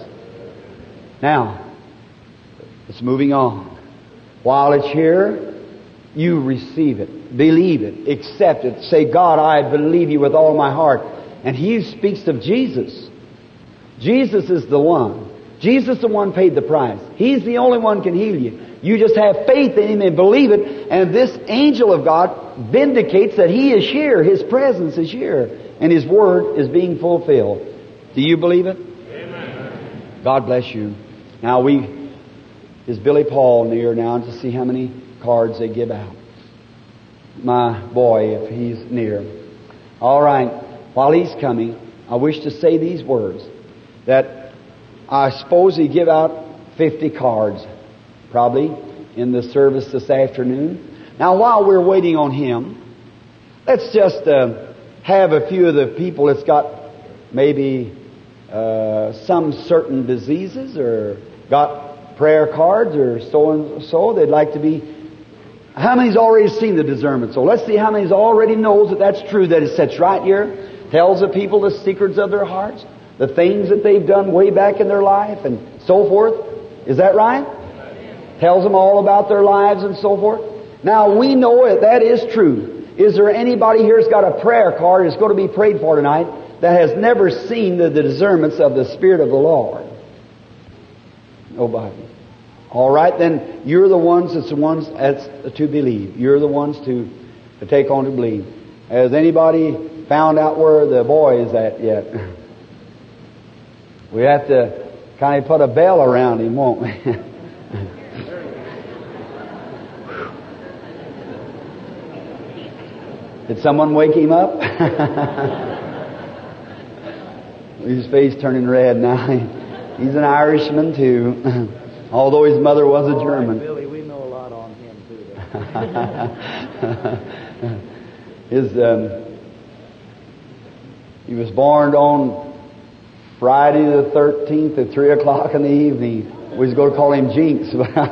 Now, it's moving on. While it's here, you receive it, believe it, accept it. Say, God, I believe you with all my heart. And He speaks of Jesus. Jesus is the one. Jesus is the one paid the price. He's the only one can heal you. You just have faith in Him and believe it. And this angel of God vindicates that He is here. His presence is here. And His Word is being fulfilled. Do you believe it? Amen. God bless you. Now is Billy Paul near now to see how many cards they give out? My boy, if he's near. All right. While he's coming, I wish to say these words. That I suppose he give out 50 cards, probably, in the service this afternoon. Now, while we're waiting on him, let's just have a few of the people that's got maybe some certain diseases or got prayer cards or so and so. They'd like to be. How many's already seen the discernment? So let's see how many's already knows that that's true, that it sits right here, tells the people the secrets of their hearts, the things that they've done way back in their life and so forth. Is that right? Tells them all about their lives and so forth. Now we know that is true. Is there anybody here that's got a prayer card that's going to be prayed for tonight that has never seen the discernments of the Spirit of the Lord? Nobody. All right, then you're the ones that's to believe. You're the ones to take on to believe. Has anybody found out where the boy is at yet? We have to kind of put a bell around him, won't we? Did someone wake him up? His face turning red now. He's an Irishman too. Although his mother was a German. Right, Billy, we know a lot on him too. He was born on Friday the 13th at 3 o'clock in the evening. We was going to call him Jinx.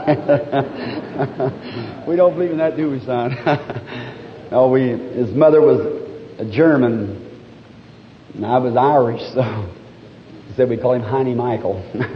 We don't believe in that, do we, son? No, his mother was a German, and I was Irish, so he said we call him Heine Michael.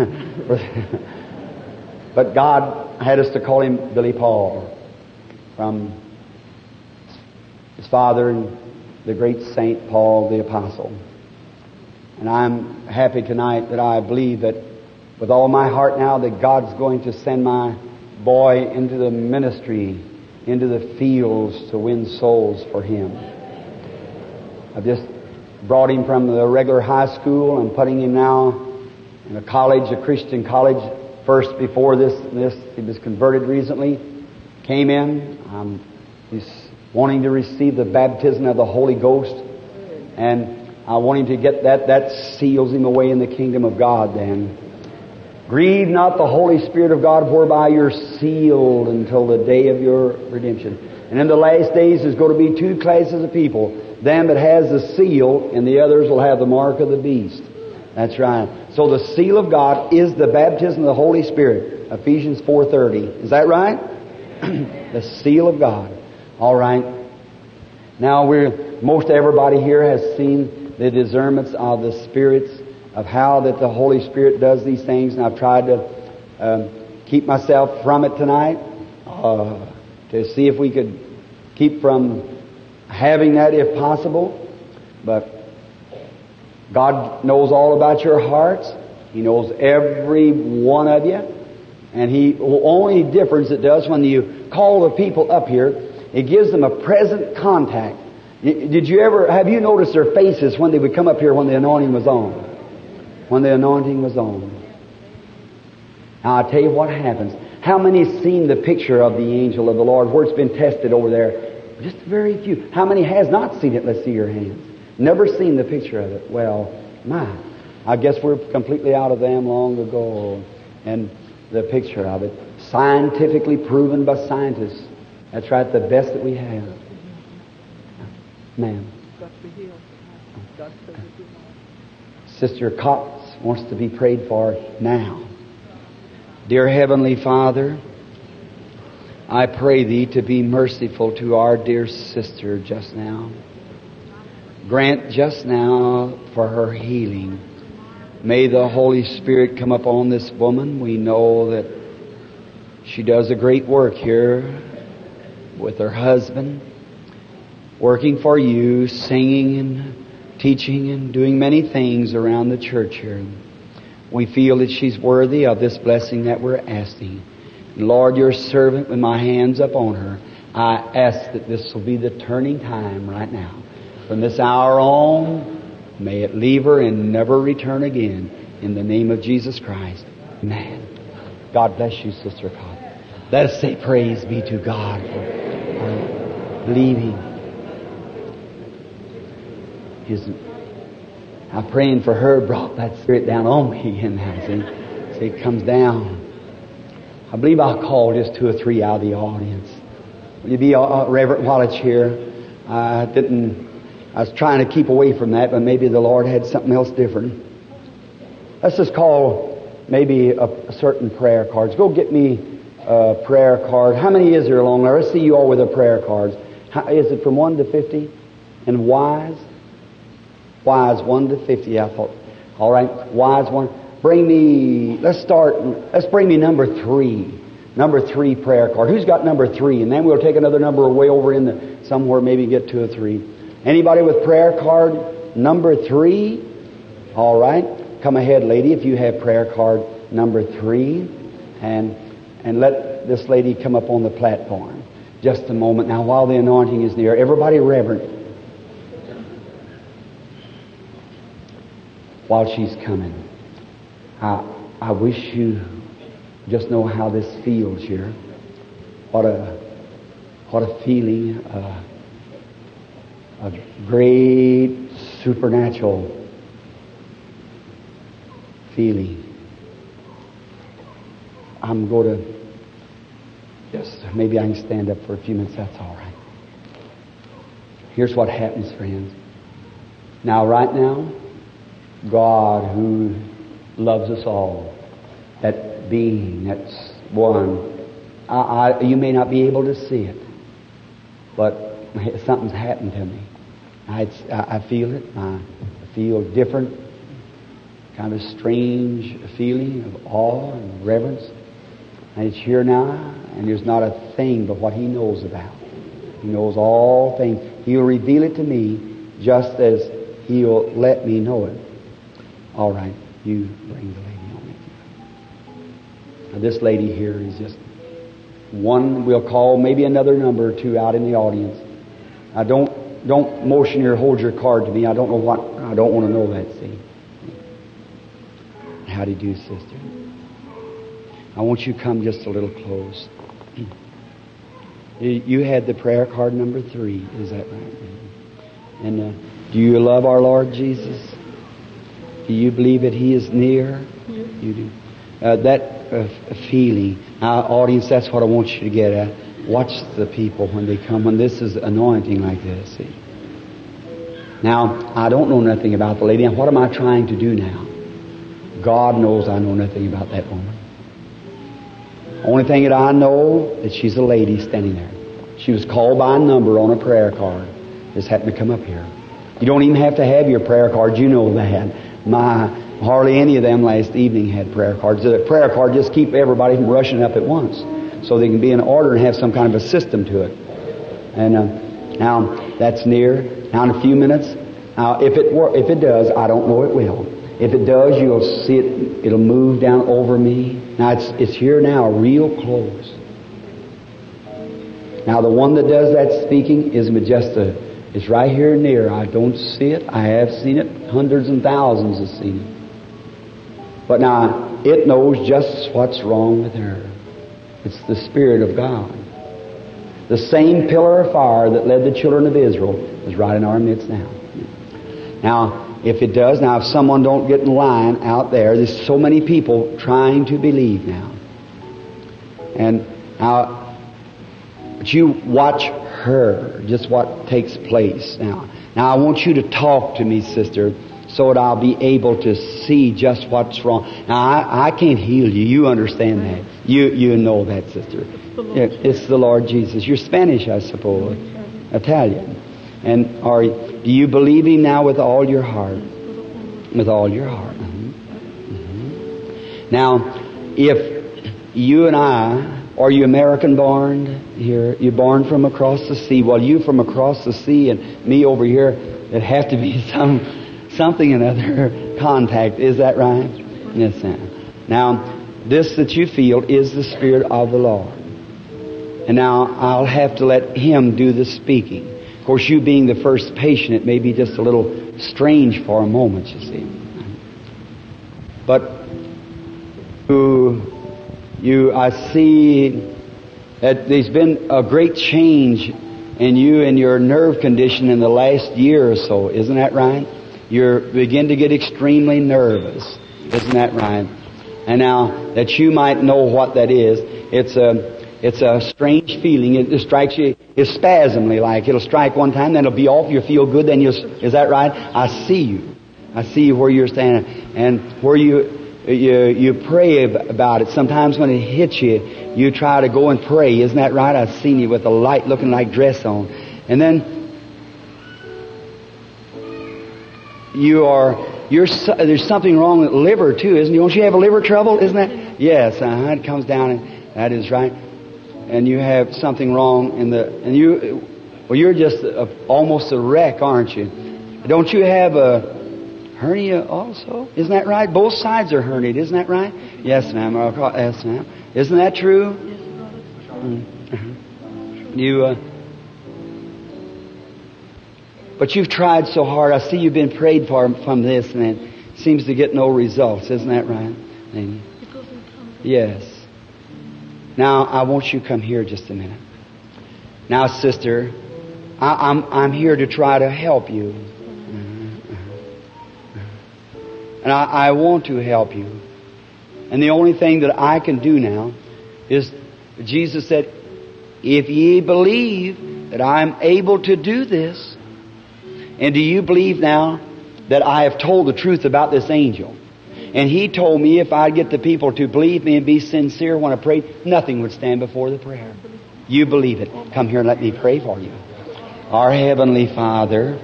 But God had us to call him Billy Paul from his father and the great Saint Paul the Apostle. And I'm happy tonight that I believe that with all my heart now that God's going to send my boy into the ministry, into the fields to win souls for Him. I've just brought him from the regular high school and putting him now in a college, a Christian college. First, before this, he was converted recently. Came in. He's wanting to receive the baptism of the Holy Ghost. And I want him to get that. That seals him away in the kingdom of God then. Grieve not the Holy Spirit of God, whereby you're sealed until the day of your redemption. And in the last days there's going to be two classes of people. Them that has the seal, and the others will have the mark of the beast. That's right. So the seal of God is the baptism of the Holy Spirit. Ephesians 4:30. Is that right? The seal of God. All right. Now most everybody here has seen the discernments of the spirits, of how that the Holy Spirit does these things, and I've tried to keep myself from it tonight to see if we could keep from having that if possible. But God knows all about your hearts. He knows every one of you. And only difference it does when you call the people up here, it gives them a present contact. Have you noticed their faces when they would come up here when the anointing was on? When the anointing was on. Now I'll tell you what happens. How many seen the picture of the angel of the Lord where it's been tested over there? Just very few. How many has not seen it? Let's see your hands. Never seen the picture of it. Well, I guess we're completely out of them long ago. And the picture of it, scientifically proven by scientists. That's right, the best that we have. Ma'am. Sister Cox wants to be prayed for now. Dear Heavenly Father, I pray Thee to be merciful to our dear sister just now. Grant just now for her healing. May the Holy Spirit come upon this woman. We know that she does a great work here with her husband, working for You, singing and teaching and doing many things around the church here. We feel that she's worthy of this blessing that we're asking. And Lord, Your servant, with my hands up on her, I ask that this will be the turning time right now. From this hour on, may it leave her and never return again. In the name of Jesus Christ. Amen. God bless you, Sister Cobb. Let us say praise be to God for believing. I'm praying for her, brought that spirit down on me again now. See, it comes down. I believe I'll call just 2 or 3 out of the audience. Will you be Reverend while it's here? I was trying to keep away from that, but maybe the Lord had something else different. Let's just call maybe a certain prayer cards. Go get me a prayer card. How many is there along there? Let's see you all with the prayer cards. Is it from 1 to 50? And wise? Wise 1 to 50. I thought, all right, wise 1. Bring me number 3. Number 3 prayer card. Who's got number 3? And then we'll take another number way over in somewhere, maybe get 2 or 3. Anybody with prayer card number 3? All right. Come ahead, lady, if you have prayer card number 3. And let this lady come up on the platform. Just a moment now while the anointing is near. Everybody reverent. While she's coming. I wish you just know how this feels here. What a feeling, a great supernatural feeling. I'm going to maybe I can stand up for a few minutes. That's all right. Here's what happens, friends. Now, right now, God, who loves us all, that being, that's one. You may not be able to see it, but something's happened to me. I feel it. I feel different, kind of strange feeling of awe and reverence. And it's here now, and there's not a thing but what He knows about. He knows all things. He'll reveal it to me just as He'll let me know it. All right, you bring the lady on with you. Now, this lady here is just one. We'll call maybe another number or 2 out in the audience. I don't motion or hold your card to me. I don't know what. I don't want to know that. See. How do you do, sister? I want you to come just a little close. You had the prayer card number 3. Is that right? And do you love our Lord Jesus? Do you believe that He is near? Yes. You do. That feeling. Now, audience, that's what I want you to get at. Watch the people when they come, when this is anointing like this. See? Now, I don't know nothing about the lady. And what am I trying to do now? God knows I know nothing about that woman. Only thing that I know that she's a lady standing there. She was called by a number on a prayer card. Just happened to come up here. You don't even have to have your prayer cards. You know that. Hardly any of them last evening had prayer cards. The prayer card just keep everybody from rushing up at once, so they can be in order and have some kind of a system to it. And now that's near. Now in a few minutes. Now if it does, I don't know it will. If it does, you'll see it. It'll move down over me. Now it's here now, real close. Now the one that does that speaking is it's right here near. I don't see it. I have seen it. Hundreds and thousands have seen it. But now it knows just what's wrong with her. It's the Spirit of God. The same pillar of fire that led the children of Israel is right in our midst now. Now, if it does, now if someone don't get in line out there's so many people trying to believe now. And now, but you watch her, just what takes place now. Now I want you to talk to me, sister, so that I'll be able to see just what's wrong. Now I can't heal you. You understand that. You know that, sister. It's the Lord Jesus. You're Spanish, I suppose. Italian. And do you believe Him now with all your heart? With all your heart. Now, if you and I, are you American born here? You're born from across the sea. Well, you from across the sea and me over here, it has to be something another contact. Is that right? Yes, ma'am. Now, this that you feel is the Spirit of the Lord. And now I'll have to let Him do the speaking. Of course, you being the first patient, it may be just a little strange for a moment, you see. But I see that there's been a great change in you and your nerve condition in the last year or so. Isn't that right? You begin to get extremely nervous. Isn't that right? And now that you might know what that is, it's a strange feeling. It strikes you, it's spasmly like. It'll strike one time, then it'll be off, you'll feel good, then is that right? I see you. I see you where you're standing. And where you pray about it. Sometimes when it hits you, you try to go and pray. Isn't that right? I've seen you with a light looking like dress on. And then there's something wrong with liver too, isn't it? Don't you have a liver trouble? Isn't that? Yes, it comes down and that is right. And you have something wrong you're just almost a wreck, aren't you? Don't you have a hernia also? Isn't that right? Both sides are herniated, isn't that right? Yes, ma'am. Yes, ma'am. Isn't that true? But you've tried so hard. I see you've been prayed for from this, and it seems to get no results. Isn't that right? Amy? Yes. Now I want you to come here just a minute. Now, sister, I'm here to try to help you. And I want to help you. And the only thing that I can do now is, Jesus said, if ye believe that I am able to do this, and do you believe now that I have told the truth about this angel? And he told me if I'd get the people to believe me and be sincere when I prayed, nothing would stand before the prayer. You believe it. Come here and let me pray for you. Our Heavenly Father,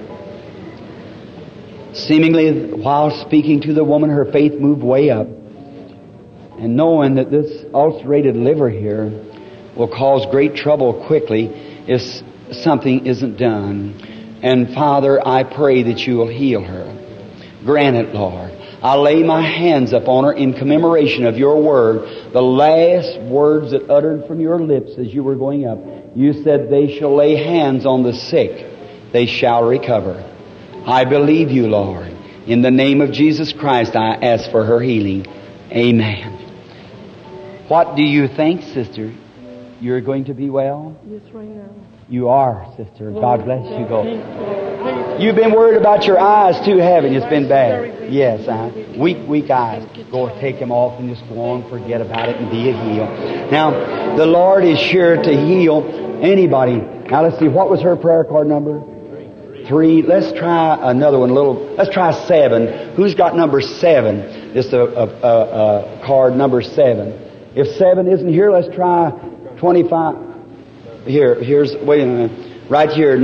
seemingly while speaking to the woman, her faith moved way up. And knowing that this ulcerated liver here will cause great trouble quickly if something isn't done. And Father, I pray that you will heal her. Grant it, Lord. I lay my hands upon her in commemoration of your word, the last words that uttered from your lips as you were going up. You said, they shall lay hands on the sick, they shall recover. I believe you, Lord. In the name of Jesus Christ, I ask for her healing. Amen. What do you think, sister? You're going to be well? Yes, right now. You are, sister. God bless you. Go. You've been worried about your eyes too, haven't you? It's been bad. Yes, weak eyes. Go take them off and just go on, forget about it and be healed. Now, the Lord is sure to heal anybody. Now let's see, what was her prayer card number? 3. Let's try another one. Let's try 7. Who's got number 7? Just a card number 7. If 7 isn't here, let's try 25. Here's, wait a minute. Right here,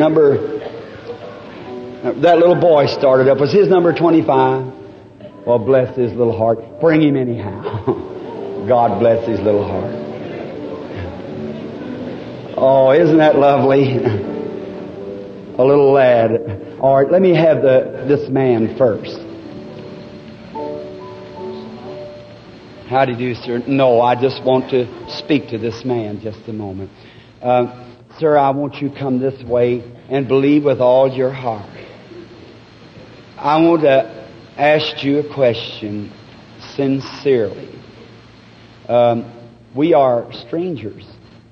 that little boy started up. Was his number 25? Well, bless his little heart. Bring him anyhow. God bless his little heart. Oh, isn't that lovely? A little lad. All right, let me have this man first. How do you do, sir? No, I just want to speak to this man just a moment. Sir, I want you to come this way and believe with all your heart. I want to ask you a question sincerely. We are strangers.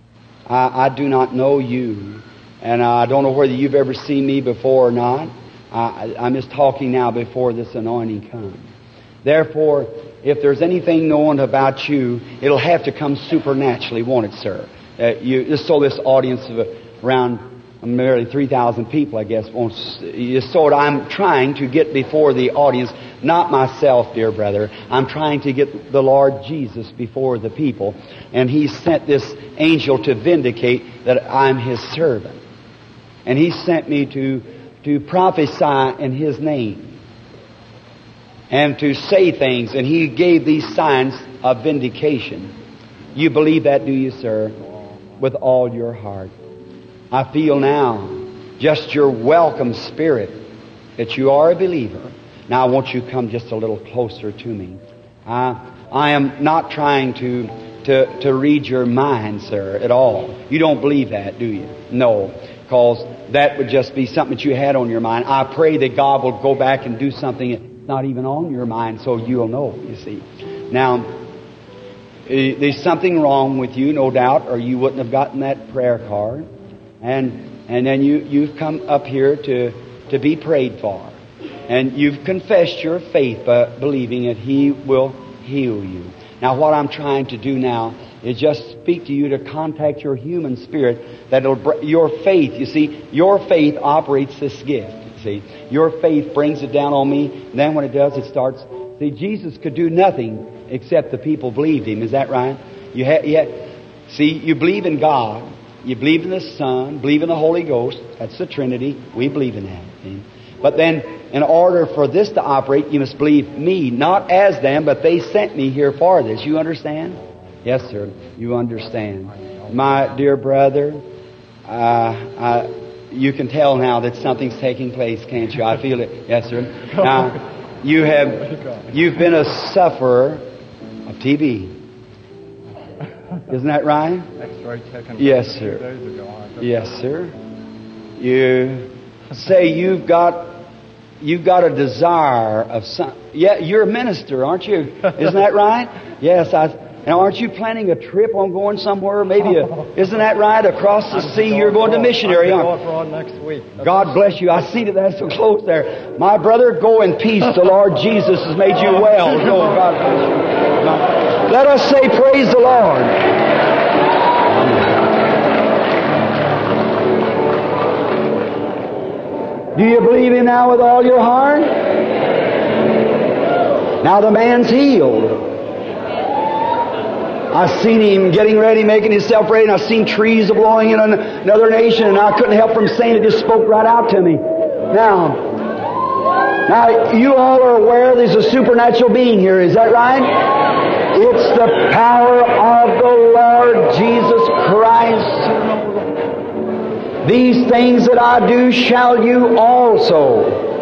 I do not know you, and I don't know whether you've ever seen me before or not. I'm just talking now before this anointing comes. Therefore, if there's anything known about you, it'll have to come supernaturally, won't it, sir? Just so this audience of around nearly 3,000 people, I guess, won't. Just so I'm trying to get before the audience, not myself, dear brother. I'm trying to get the Lord Jesus before the people, and He sent this angel to vindicate that I'm His servant, and He sent me to prophesy in His name and to say things, and He gave these signs of vindication. You believe that, do you, sir? With all your heart. I feel now just your welcome spirit that you are a believer. Now I want you to come just a little closer to me. I am not trying to read your mind, sir, at all. You don't believe that, do you? No, because that would just be something that you had on your mind. I pray that God will go back and do something that's not even on your mind, so you'll know, you see. Now, there's something wrong with you, no doubt, or you wouldn't have gotten that prayer card. And then you've come up here to be prayed for. And you've confessed your faith by believing that He will heal you. Now what I'm trying to do now is just speak to you to contact your human spirit that'll your faith, you see, your faith operates this gift, you see. Your faith brings it down on me, and then when it does, it starts. See, Jesus could do nothing except the people believed Him. Is that right? See, you believe in God. You believe in the Son, believe in the Holy Ghost. That's the Trinity. We believe in that. See? But then, in order for this to operate, you must believe me, not as them, but they sent me here for this. You understand? Yes, sir. You understand. My dear brother, you can tell now that something's taking place, can't you? I feel it. Yes, sir. Now, you've been a sufferer of TB. Isn't that right? X-ray taken Yes, a few sir. days ago. Yes, sir. You say you've got a desire of some. Yeah, you're a minister, aren't you? Isn't that right? Yes. Now, aren't you planning a trip on going somewhere? Maybe isn't that right? Across the sea, you're going to missionary. I'm going next week. God bless you. I see that that's so close there. My brother, go in peace. The Lord Jesus has made you well. Go, God bless you. Let us say, praise the Lord. Do you believe Him now with all your heart? Now the man's healed. I've seen him getting ready, making himself ready, and I've seen trees blowing in another nation, and I couldn't help from saying it, just spoke right out to me. Now, you all are aware there's a supernatural being here, is that right? It's the power of the Lord Jesus Christ. These things that I do shall you also.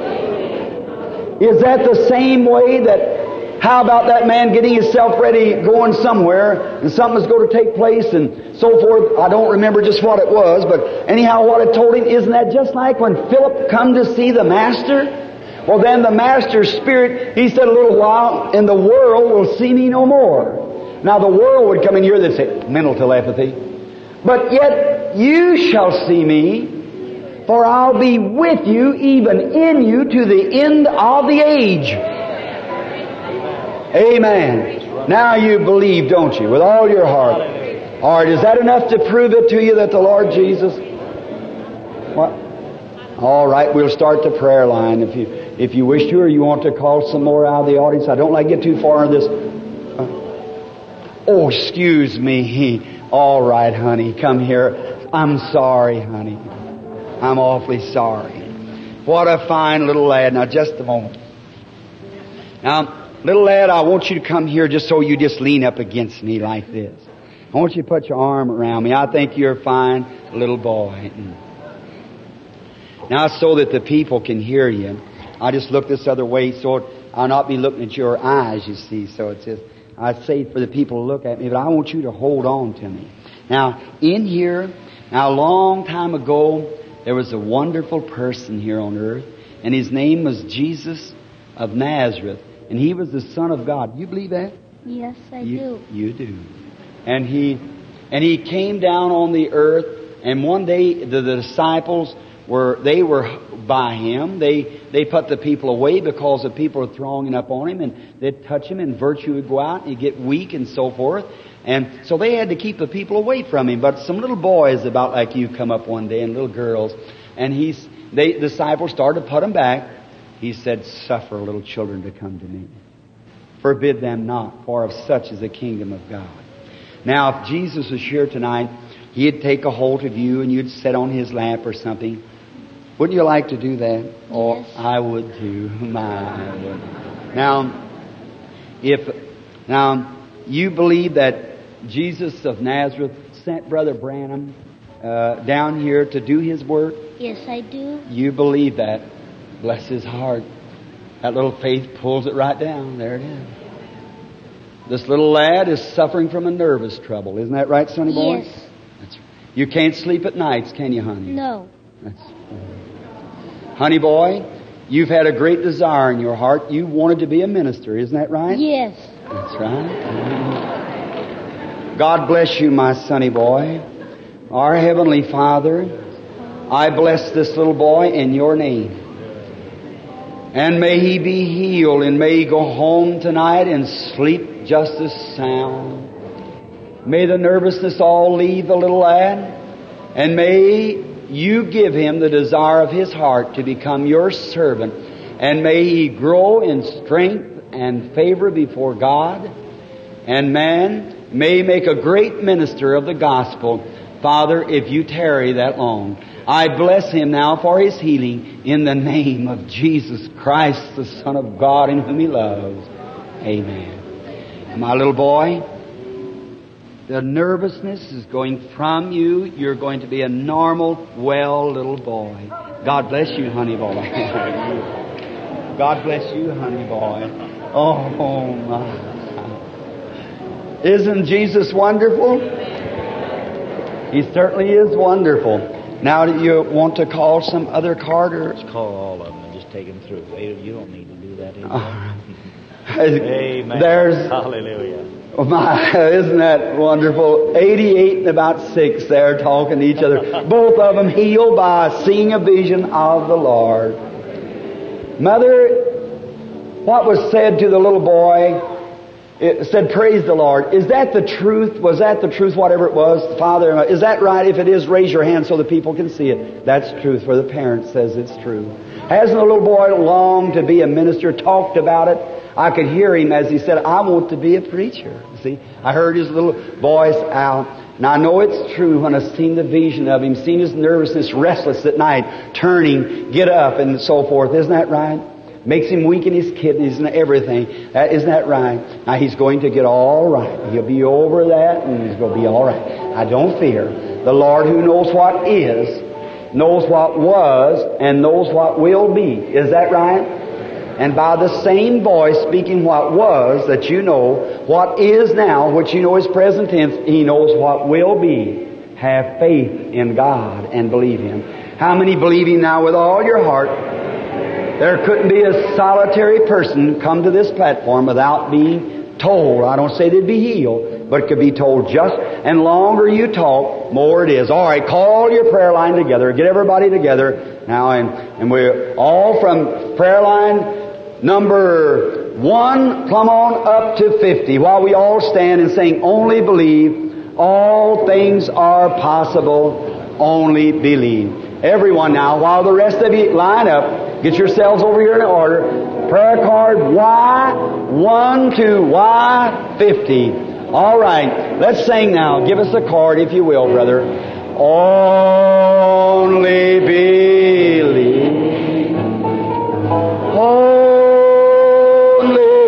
Is that the same way that, how about that man getting himself ready, going somewhere, and something was going to take place, and so forth? I don't remember just what it was, but anyhow, what it told him, isn't that just like when Philip come to see the Master? Well, then the Master's Spirit, He said a little while, and the world will see me no more. Now the world would come in here, they'd say, mental telepathy. But yet you shall see me, for I'll be with you, even in you, to the end of the age. Amen. Now you believe, don't you, with all your heart. All right, is that enough to prove it to you that the Lord Jesus... What? All right, we'll start the prayer line if you wish to, or you want to call some more out of the audience. I don't like to get too far in this. Oh, excuse me. All right, honey, come here. I'm sorry, honey. I'm awfully sorry. What a fine little lad. Now, just a moment. Now, little lad, I want you to come here just so you just lean up against me like this. I want you to put your arm around me. I think you're a fine little boy. Now, so that the people can hear you, I just look this other way so I'll not be looking at your eyes, you see. So it's just I say it for the people to look at me, but I want you to hold on to me. Now, in here, a long time ago, there was a wonderful person here on earth, and his name was Jesus of Nazareth, and he was the Son of God. You believe that? Yes, I do. You do. And he came down on the earth, and one day the disciples were by him. They put the people away because the people were thronging up on him, and they'd touch him, and virtue would go out, and he'd get weak and so forth. And so they had to keep the people away from him. But some little boys about like you come up one day, and little girls, and the disciples started to put him back. He said, "Suffer little children to come to me. Forbid them not, for of such is the kingdom of God." Now, if Jesus was here tonight, He'd take a hold of you and you'd sit on His lap or something. Wouldn't you like to do that? Oh, Yes. I would too. I would. Now, you believe that Jesus of Nazareth sent Brother Branham down here to do His work? Yes, I do. You believe that. Bless his heart. That little faith pulls it right down. There it is. This little lad is suffering from a nervous trouble. Isn't that right, sonny boy? Yes. That's, you can't sleep at nights, can you, honey? No. Honey boy, you've had a great desire in your heart. You wanted to be a minister. Isn't that right? Yes. That's right. God bless you, my sonny boy. Our Heavenly Father, I bless this little boy in your name. And may he be healed, and may he go home tonight and sleep just as sound. May the nervousness all leave the little lad, and may you give him the desire of his heart to become your servant, and may he grow in strength and favor before God, and man may make a great minister of the gospel, Father, if you tarry that long. I bless him now for his healing in the name of Jesus Christ, the Son of God, in whom he loves. Amen. And my little boy, the nervousness is going from you. You're going to be a normal, well little boy. God bless you, honey boy. God bless you, honey boy. Oh, my. Isn't Jesus wonderful? He certainly is wonderful. Now, do you want to call some other card? Or? Just call all of them and just take them through. You don't need to do that anymore. Amen. There's hallelujah. Isn't that wonderful? 88 and about 6 there talking to each other. Both of them healed by seeing a vision of the Lord. Mother, what was said to the little boy, it said, "Praise the Lord." Is that the truth? Was that the truth, whatever it was? Father, is that right? If it is, raise your hand so the people can see it. That's truth, where the parent says it's true. Hasn't the little boy longed to be a minister, talked about it? I could hear him as he said, "I want to be a preacher." See, I heard his little voice out. And I know it's true when I've seen the vision of him, seen his nervousness, restless at night, turning, get up, and so forth. Isn't that right? Makes him weak in his kidneys and everything. Isn't that right? Now he's going to get all right. He'll be over that and he's going to be all right. I don't fear. The Lord who knows what is, knows what was, and knows what will be. Is that right? And by the same voice speaking what was, that you know what is now, which you know is present tense, He knows what will be. Have faith in God and believe Him. How many believe Him now with all your heart? There couldn't be a solitary person come to this platform without being told. I don't say they'd be healed, but it could be told just, and longer you talk, more it is. All right, call your prayer line together. Get everybody together now, and we're all from prayer line number 1, plumb on up to 50, while we all stand and sing, "Only believe, all things are possible, only believe." Everyone now, while the rest of you line up, get yourselves over here in order. Prayer card Y1 to Y50. All right, let's sing now. Give us a card, if you will, brother. Only believe. Only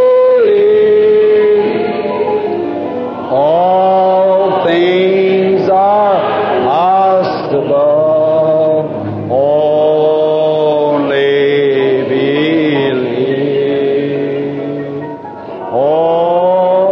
believe. All things are possible. Only believe.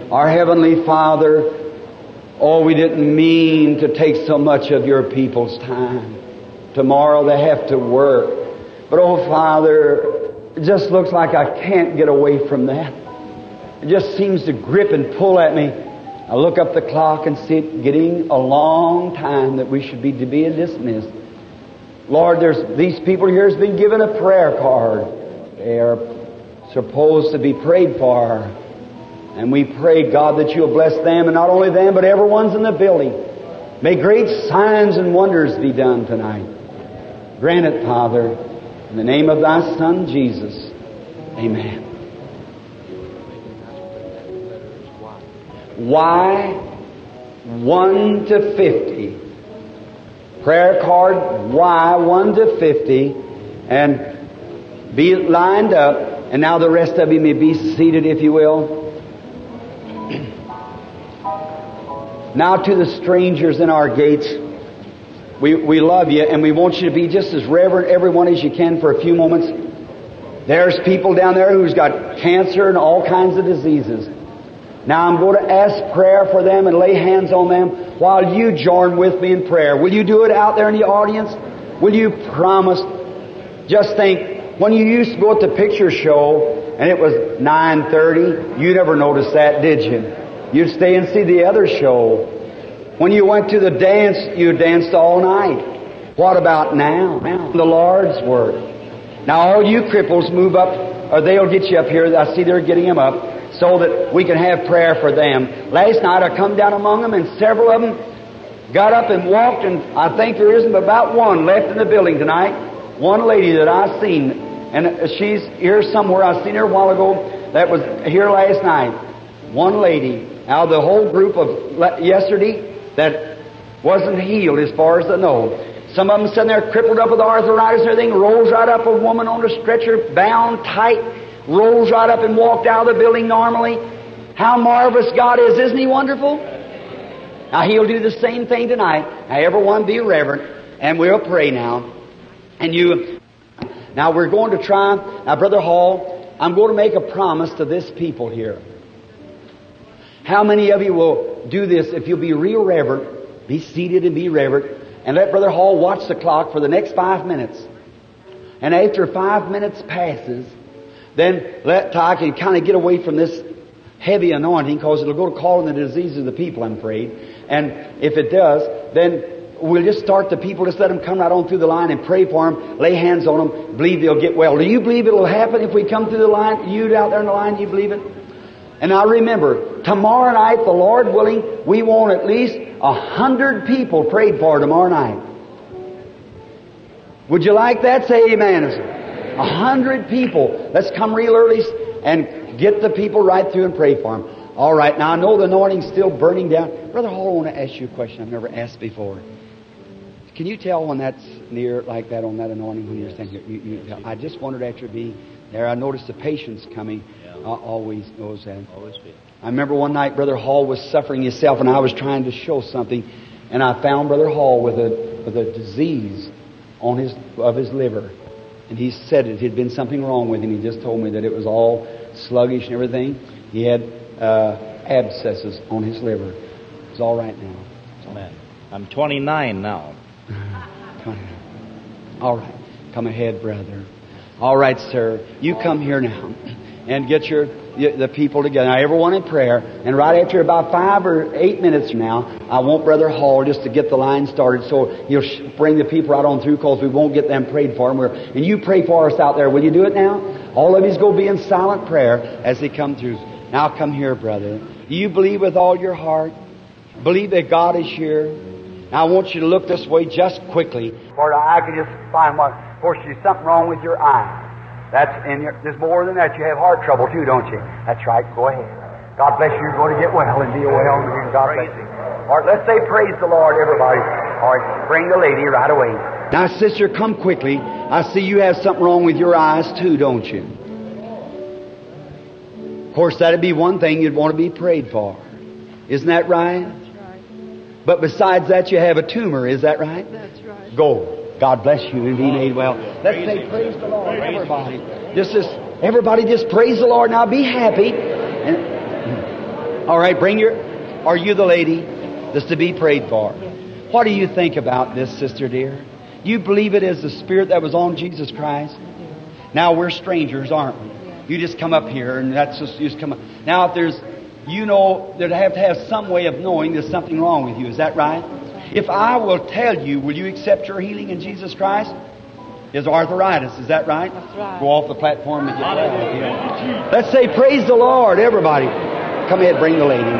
Our Heavenly Father, oh, we didn't mean to take so much of your people's time. Tomorrow they have to work. But oh, Father, it just looks like I can't get away from that. It just seems to grip and pull at me. I look up the clock and see it getting a long time that we should be dismissed. Lord, these people here has been given a prayer card. They are supposed to be prayed for. And we pray, God, that you'll bless them, and not only them, but everyone's in the building. May great signs and wonders be done tonight. Grant it, Father, in the name of thy Son, Jesus. Amen. Y 1 to 50. Prayer card Y 1 to 50. And be lined up. And now the rest of you may be seated, if you will. Now to the strangers in our gates, we love you, and we want you to be just as reverent, everyone, as you can for a few moments. There's people down there who's got cancer and all kinds of diseases. Now I'm going to ask prayer for them and lay hands on them while you join with me in prayer. Will you do it out there in the audience? Will you promise? Just think, when you used to go at the picture show and it was 9:30, you never noticed that, did you? You'd stay and see the other show. When you went to the dance, you danced all night. What about now? The Lord's work. Now all you cripples move up, or they'll get you up here. I see they're getting them up so that we can have prayer for them. Last night I come down among them, and several of them got up and walked, and I think there isn't about one left in the building tonight. One lady that I seen, and she's here somewhere. I seen her a while ago. That was here last night. One lady out of the whole group of yesterday that wasn't healed as far as I know. Some of them sitting there crippled up with arthritis and everything, rolls right up, a woman on a stretcher, bound tight, rolls right up and walked out of the building normally. How marvelous God is. Isn't He wonderful? Now He'll do the same thing tonight. Now everyone be reverent, and we'll pray now. Now we're going to try. Now Brother Hall, I'm going to make a promise to this people here. How many of you will do this if you'll be real reverent, be seated and be reverent, and let Brother Hall watch the clock for the next 5 minutes. And after 5 minutes passes, then let Ty can kind of get away from this heavy anointing, because it'll go to calling the diseases of the people, I'm afraid. And if it does, then we'll just start the people, just let them come right on through the line and pray for them, lay hands on them, believe they'll get well. Do you believe it'll happen if we come through the line? You out there in the line, do you believe it? And now remember, tomorrow night, the Lord willing, we want at least 100 people prayed for tomorrow night. Would you like that? Say amen. 100 people. Let's come real early and get the people right through and pray for them. All right, now I know the anointing's still burning down. Brother Hall, I want to ask you a question I've never asked before. Can you tell when that's near like that on that anointing when you're standing here? I just wondered after being there. I noticed the patient's coming. Always knows that. Always be. I remember one night Brother Hall was suffering himself, and I was trying to show something, and I found Brother Hall with a disease on his liver, and he said it had been something wrong with him. He just told me that it was all sluggish and everything. He had abscesses on his liver. It's all right now. Amen. I'm 29 now. All right, come ahead, brother. All right, sir. You come here now and get the people together. Now, everyone in prayer. And right after about 5 or 8 minutes from now, I want Brother Hall just to get the line started, so he'll bring the people right on through, because we won't get them prayed for. And you pray for us out there. Will you do it now? All of you's going to be in silent prayer as they come through. Now come here, brother. Do you believe with all your heart? Believe that God is here? Now I want you to look this way just quickly. For I can just find what. Of course, there's something wrong with your eye. There's more than that. You have heart trouble too, don't you? That's right. Go ahead. God bless you. You're going to get well and be well. And God bless you. All right, let's say praise the Lord, everybody. All right, bring the lady right away. Now, sister, come quickly. I see you have something wrong with your eyes too, don't you? Of course, that'd be one thing you'd want to be prayed for. Isn't that right? That's right. But besides that, you have a tumor. Is that right? That's right. Go. God bless you and be made well. Let's say praise the Lord, everybody. Everybody just praise the Lord. Now be happy. And All right, are you the lady that's to be prayed for? What do you think about this, sister dear? You believe it is the Spirit that was on Jesus Christ? Now, we're strangers, aren't we? You just come up here and that's just, you just come up. Now, if there's, you know, that have to have some way of knowing there's something wrong with you. Is that right? If I will tell you, will you accept your healing in Jesus Christ? Is arthritis, is that right? That's right. Go off the platform and get well. Let's say, praise the Lord, everybody. Come ahead, bring the lady.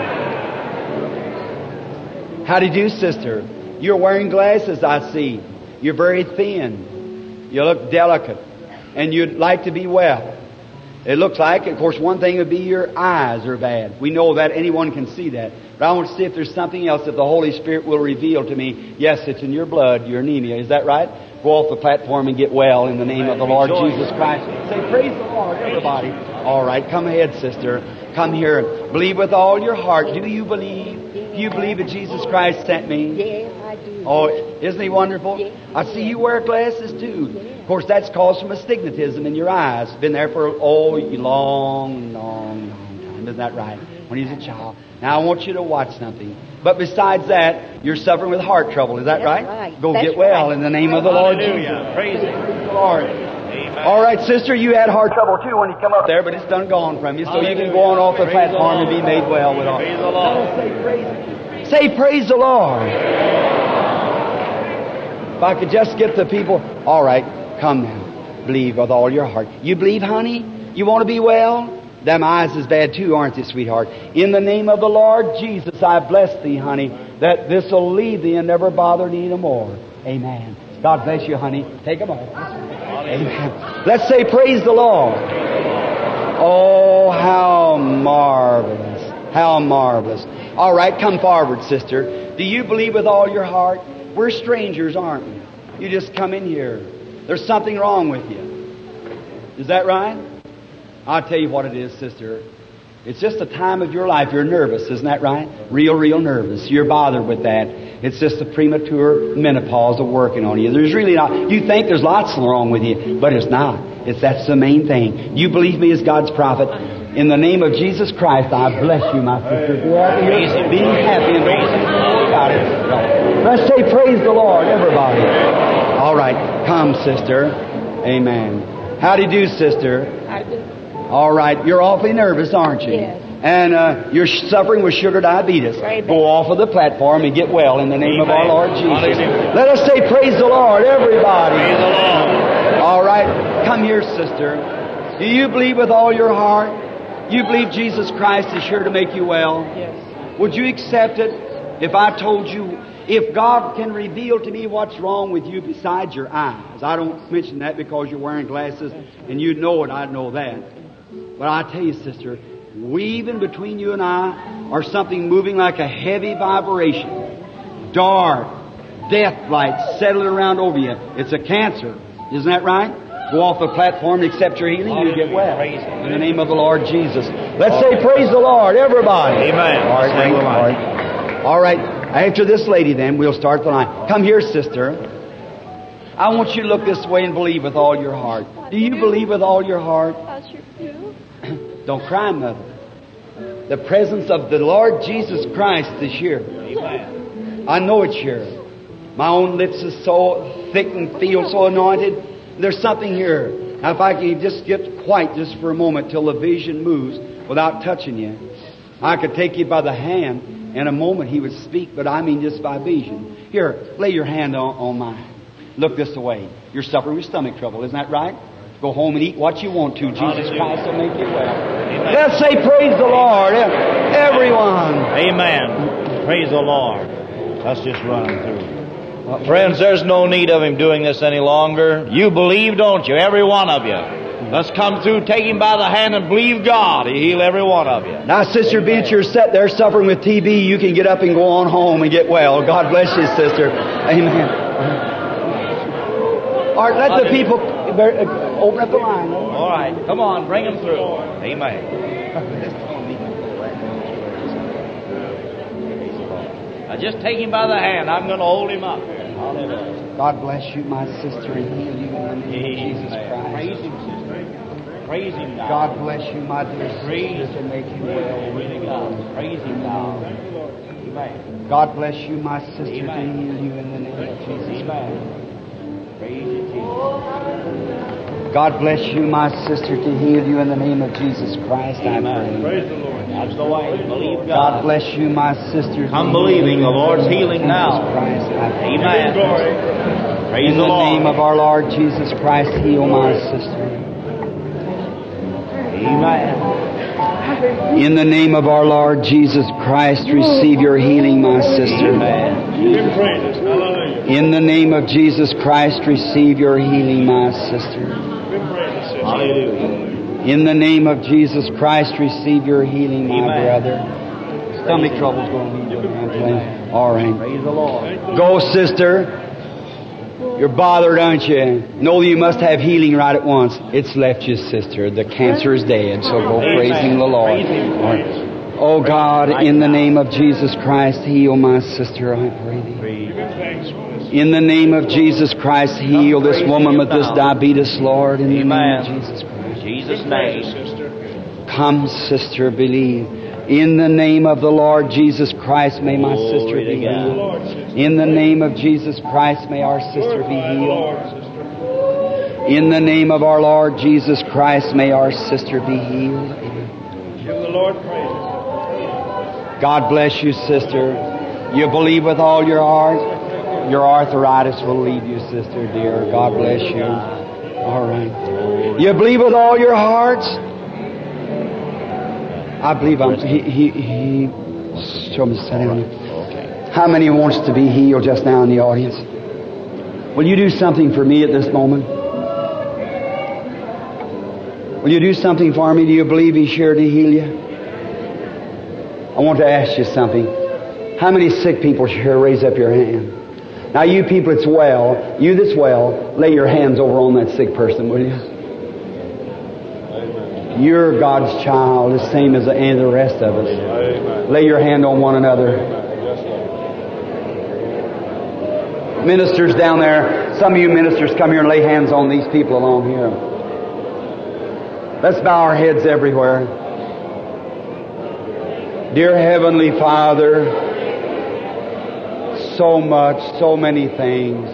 How do you do, sister? You're wearing glasses, I see. You're very thin. You look delicate. And you'd like to be well. It looks like, of course, one thing would be your eyes are bad. We know that. Anyone can see that. But I want to see if there's something else that the Holy Spirit will reveal to me. Yes, it's in your blood, your anemia. Is that right? Go off the platform and get well in the name of the Lord Jesus Christ. Say, praise the Lord, everybody. All right, come ahead, sister. Come here. Believe with all your heart. Do you believe? Do you believe that Jesus Christ sent me? Yes, I do. Oh, isn't He wonderful? Yes. I see you wear glasses too. Of course, that's caused from astigmatism in your eyes. Been there for a long time. Isn't that right? When he was a child. Now I want you to watch something. But besides that, you're suffering with heart trouble. Is that That's right? right. Go That's get well right. in the name of the Lord Jesus. Praise Him. Praise the Lord. All right, sister, you had heart trouble too when you come up there, but it's done gone from you, so you can go on off the platform and be made well with all. Praise the Lord. Say praise the Lord. If I could just get the people. All right, come now. Believe with all your heart. You believe, honey? You want to be well? Them eyes is bad too, aren't they, sweetheart? In the name of the Lord Jesus, I bless thee, honey, that this will leave thee and never bother thee no more. Amen. God bless you, honey. Take them off. Amen. Let's say praise the Lord. Oh, how marvelous. How marvelous. All right, come forward, sister. Do you believe with all your heart? We're strangers, aren't we? You just come in here. There's something wrong with you. Is that right? I'll tell you what it is, sister. It's just a time of your life. You're nervous, isn't that right? Real nervous. You're bothered with that. It's just the premature menopause of working on you. There's really not. You think there's lots wrong with you, but it's not. That's the main thing. You believe me as God's prophet. In the name of Jesus Christ, I bless you, my sister. Be happy and God. Let's say praise the Lord, everybody. All right, come, sister. Amen. How do you do, sister? I do. All right, you're awfully nervous, aren't you? Yes. And you're suffering with sugar diabetes. Right. Go off of the platform and get well in the name of our Lord Jesus. Hallelujah. Let us say praise the Lord, everybody. Praise the Lord. All right, come here, sister. Do you believe with all your heart? You believe Jesus Christ is sure to make you well? Yes. Would you accept it if I told you, if God can reveal to me what's wrong with you besides your eyes? I don't mention that because you're wearing glasses and you know it, I know that. But I tell you, sister, weaving between you and I are something moving like a heavy vibration. Dark, death light settling around over you. It's a cancer. Isn't that right? Go off the platform and accept your healing, you get well. In the name of the Lord Jesus. Let's say praise the Lord, everybody. Amen. All right, all right. After this lady then, we'll start the line. Come here, sister. I want you to look this way and believe with all your heart. Do you believe with all your heart? I sure do. Don't cry, mother. The presence of the Lord Jesus Christ is here. Amen. I know it's here. My own lips is so thick and feel so anointed. There's something here. Now, if I can just get quiet just for a moment till the vision moves without touching you, I could take you by the hand. In a moment He would speak, but I mean just by vision. Here, lay your hand on mine. Look this way. You're suffering with stomach trouble, isn't that right? Go home and eat what you want to. Jesus Christ will make you well. Amen. Let's say praise the Lord, everyone. Amen. Praise the Lord. Let's just run through. Friends, there's no need of him doing this any longer. You believe, don't you? Every one of you. Let's come through, take him by the hand and believe God. He'll heal every one of you. Now, Sister Beach, you're set there suffering with TB. You can get up and go on home and get well. God bless you, sister. Amen. All right, let the people open up the line. All right. Come on, bring them through. Amen. Now just take him by the hand. I'm going to hold him up here. Hallelujah. God bless you, my sister, and heal you in the name of Jesus Christ. Praise him, sister. Praise Him now. God bless you, my dear Praise sister, to make you well. Glory to God. Praise Him now. Amen. God bless you, my sister, to Amen. heal you in the name of Jesus. Amen. Praise you, Jesus. God bless you, my sister, to heal you in the name of Jesus Christ. I Amen. pray. Praise the Lord. That's the way. Believe God God. bless you, my sister. Come to heal believing you the in Lord's name of healing Jesus now. Christ, I pray. Amen. Praise In the the name Lord. of our Lord Jesus Christ, heal my sister. Amen. In the name of our Lord Jesus Christ, receive your healing, my sister. Give praises. Hallelujah. In the name of Jesus Christ, receive your healing, my sister. Give praises, sister. Hallelujah. In the name of Jesus Christ, receive your healing, my Amen. brother. Stomach trouble's going to be all right. Praise the Lord. Go, sister. You're bothered, aren't you? Know you must have healing right at once. It's left you, sister. The cancer is dead, so go Amen. praising the Lord. Praise Him. All right. Oh God, in the name of Jesus Christ, heal my sister, I pray thee. Praise. In the name of Jesus Christ, heal this woman with this diabetes, Lord, in the name of Amen. Jesus Christ. Jesus' Give praises, name. sister. Come, sister, believe. In the name of the Lord Jesus Christ, may my sister Glory to be God. healed. Lord, sister. In the name of Jesus Christ, may our sister be Glorify the healed. Lord, sister. In the name of our Lord Jesus Christ, may our sister be healed. Give the Lord praise. God bless you, sister. You believe with all your heart. Your arthritis will leave you, sister dear. God bless you. All right. You believe with all your hearts. I believe he show me, sit down. Okay. How many wants to be healed just now in the audience? Will you do something for me at this moment? Will you do something for me? Do you believe He's sure to heal you? I want to ask you something. How many sick people here? Raise up your hand. Now you people that's well, you that's well, lay your hands over on that sick person, will you? You're God's child, the same as any of the rest of us. Amen. Lay your hand on one another. Ministers down there, some of you ministers come here and lay hands on these people along here. Let's bow our heads everywhere. Dear Heavenly Father, so much, so many things.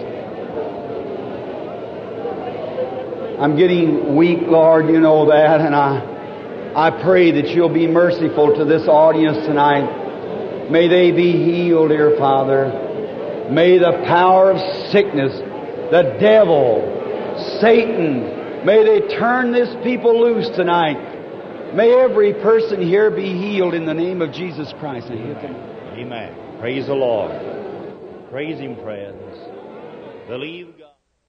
I'm getting weak, Lord, you know that, and I pray that You'll be merciful to this audience tonight. May they be healed, dear Father. May the power of sickness, the devil, Satan, may they turn this people loose tonight. May every person here be healed in the name of Jesus Christ. Amen. Praise the Lord. Praise Him, friends. Believe God.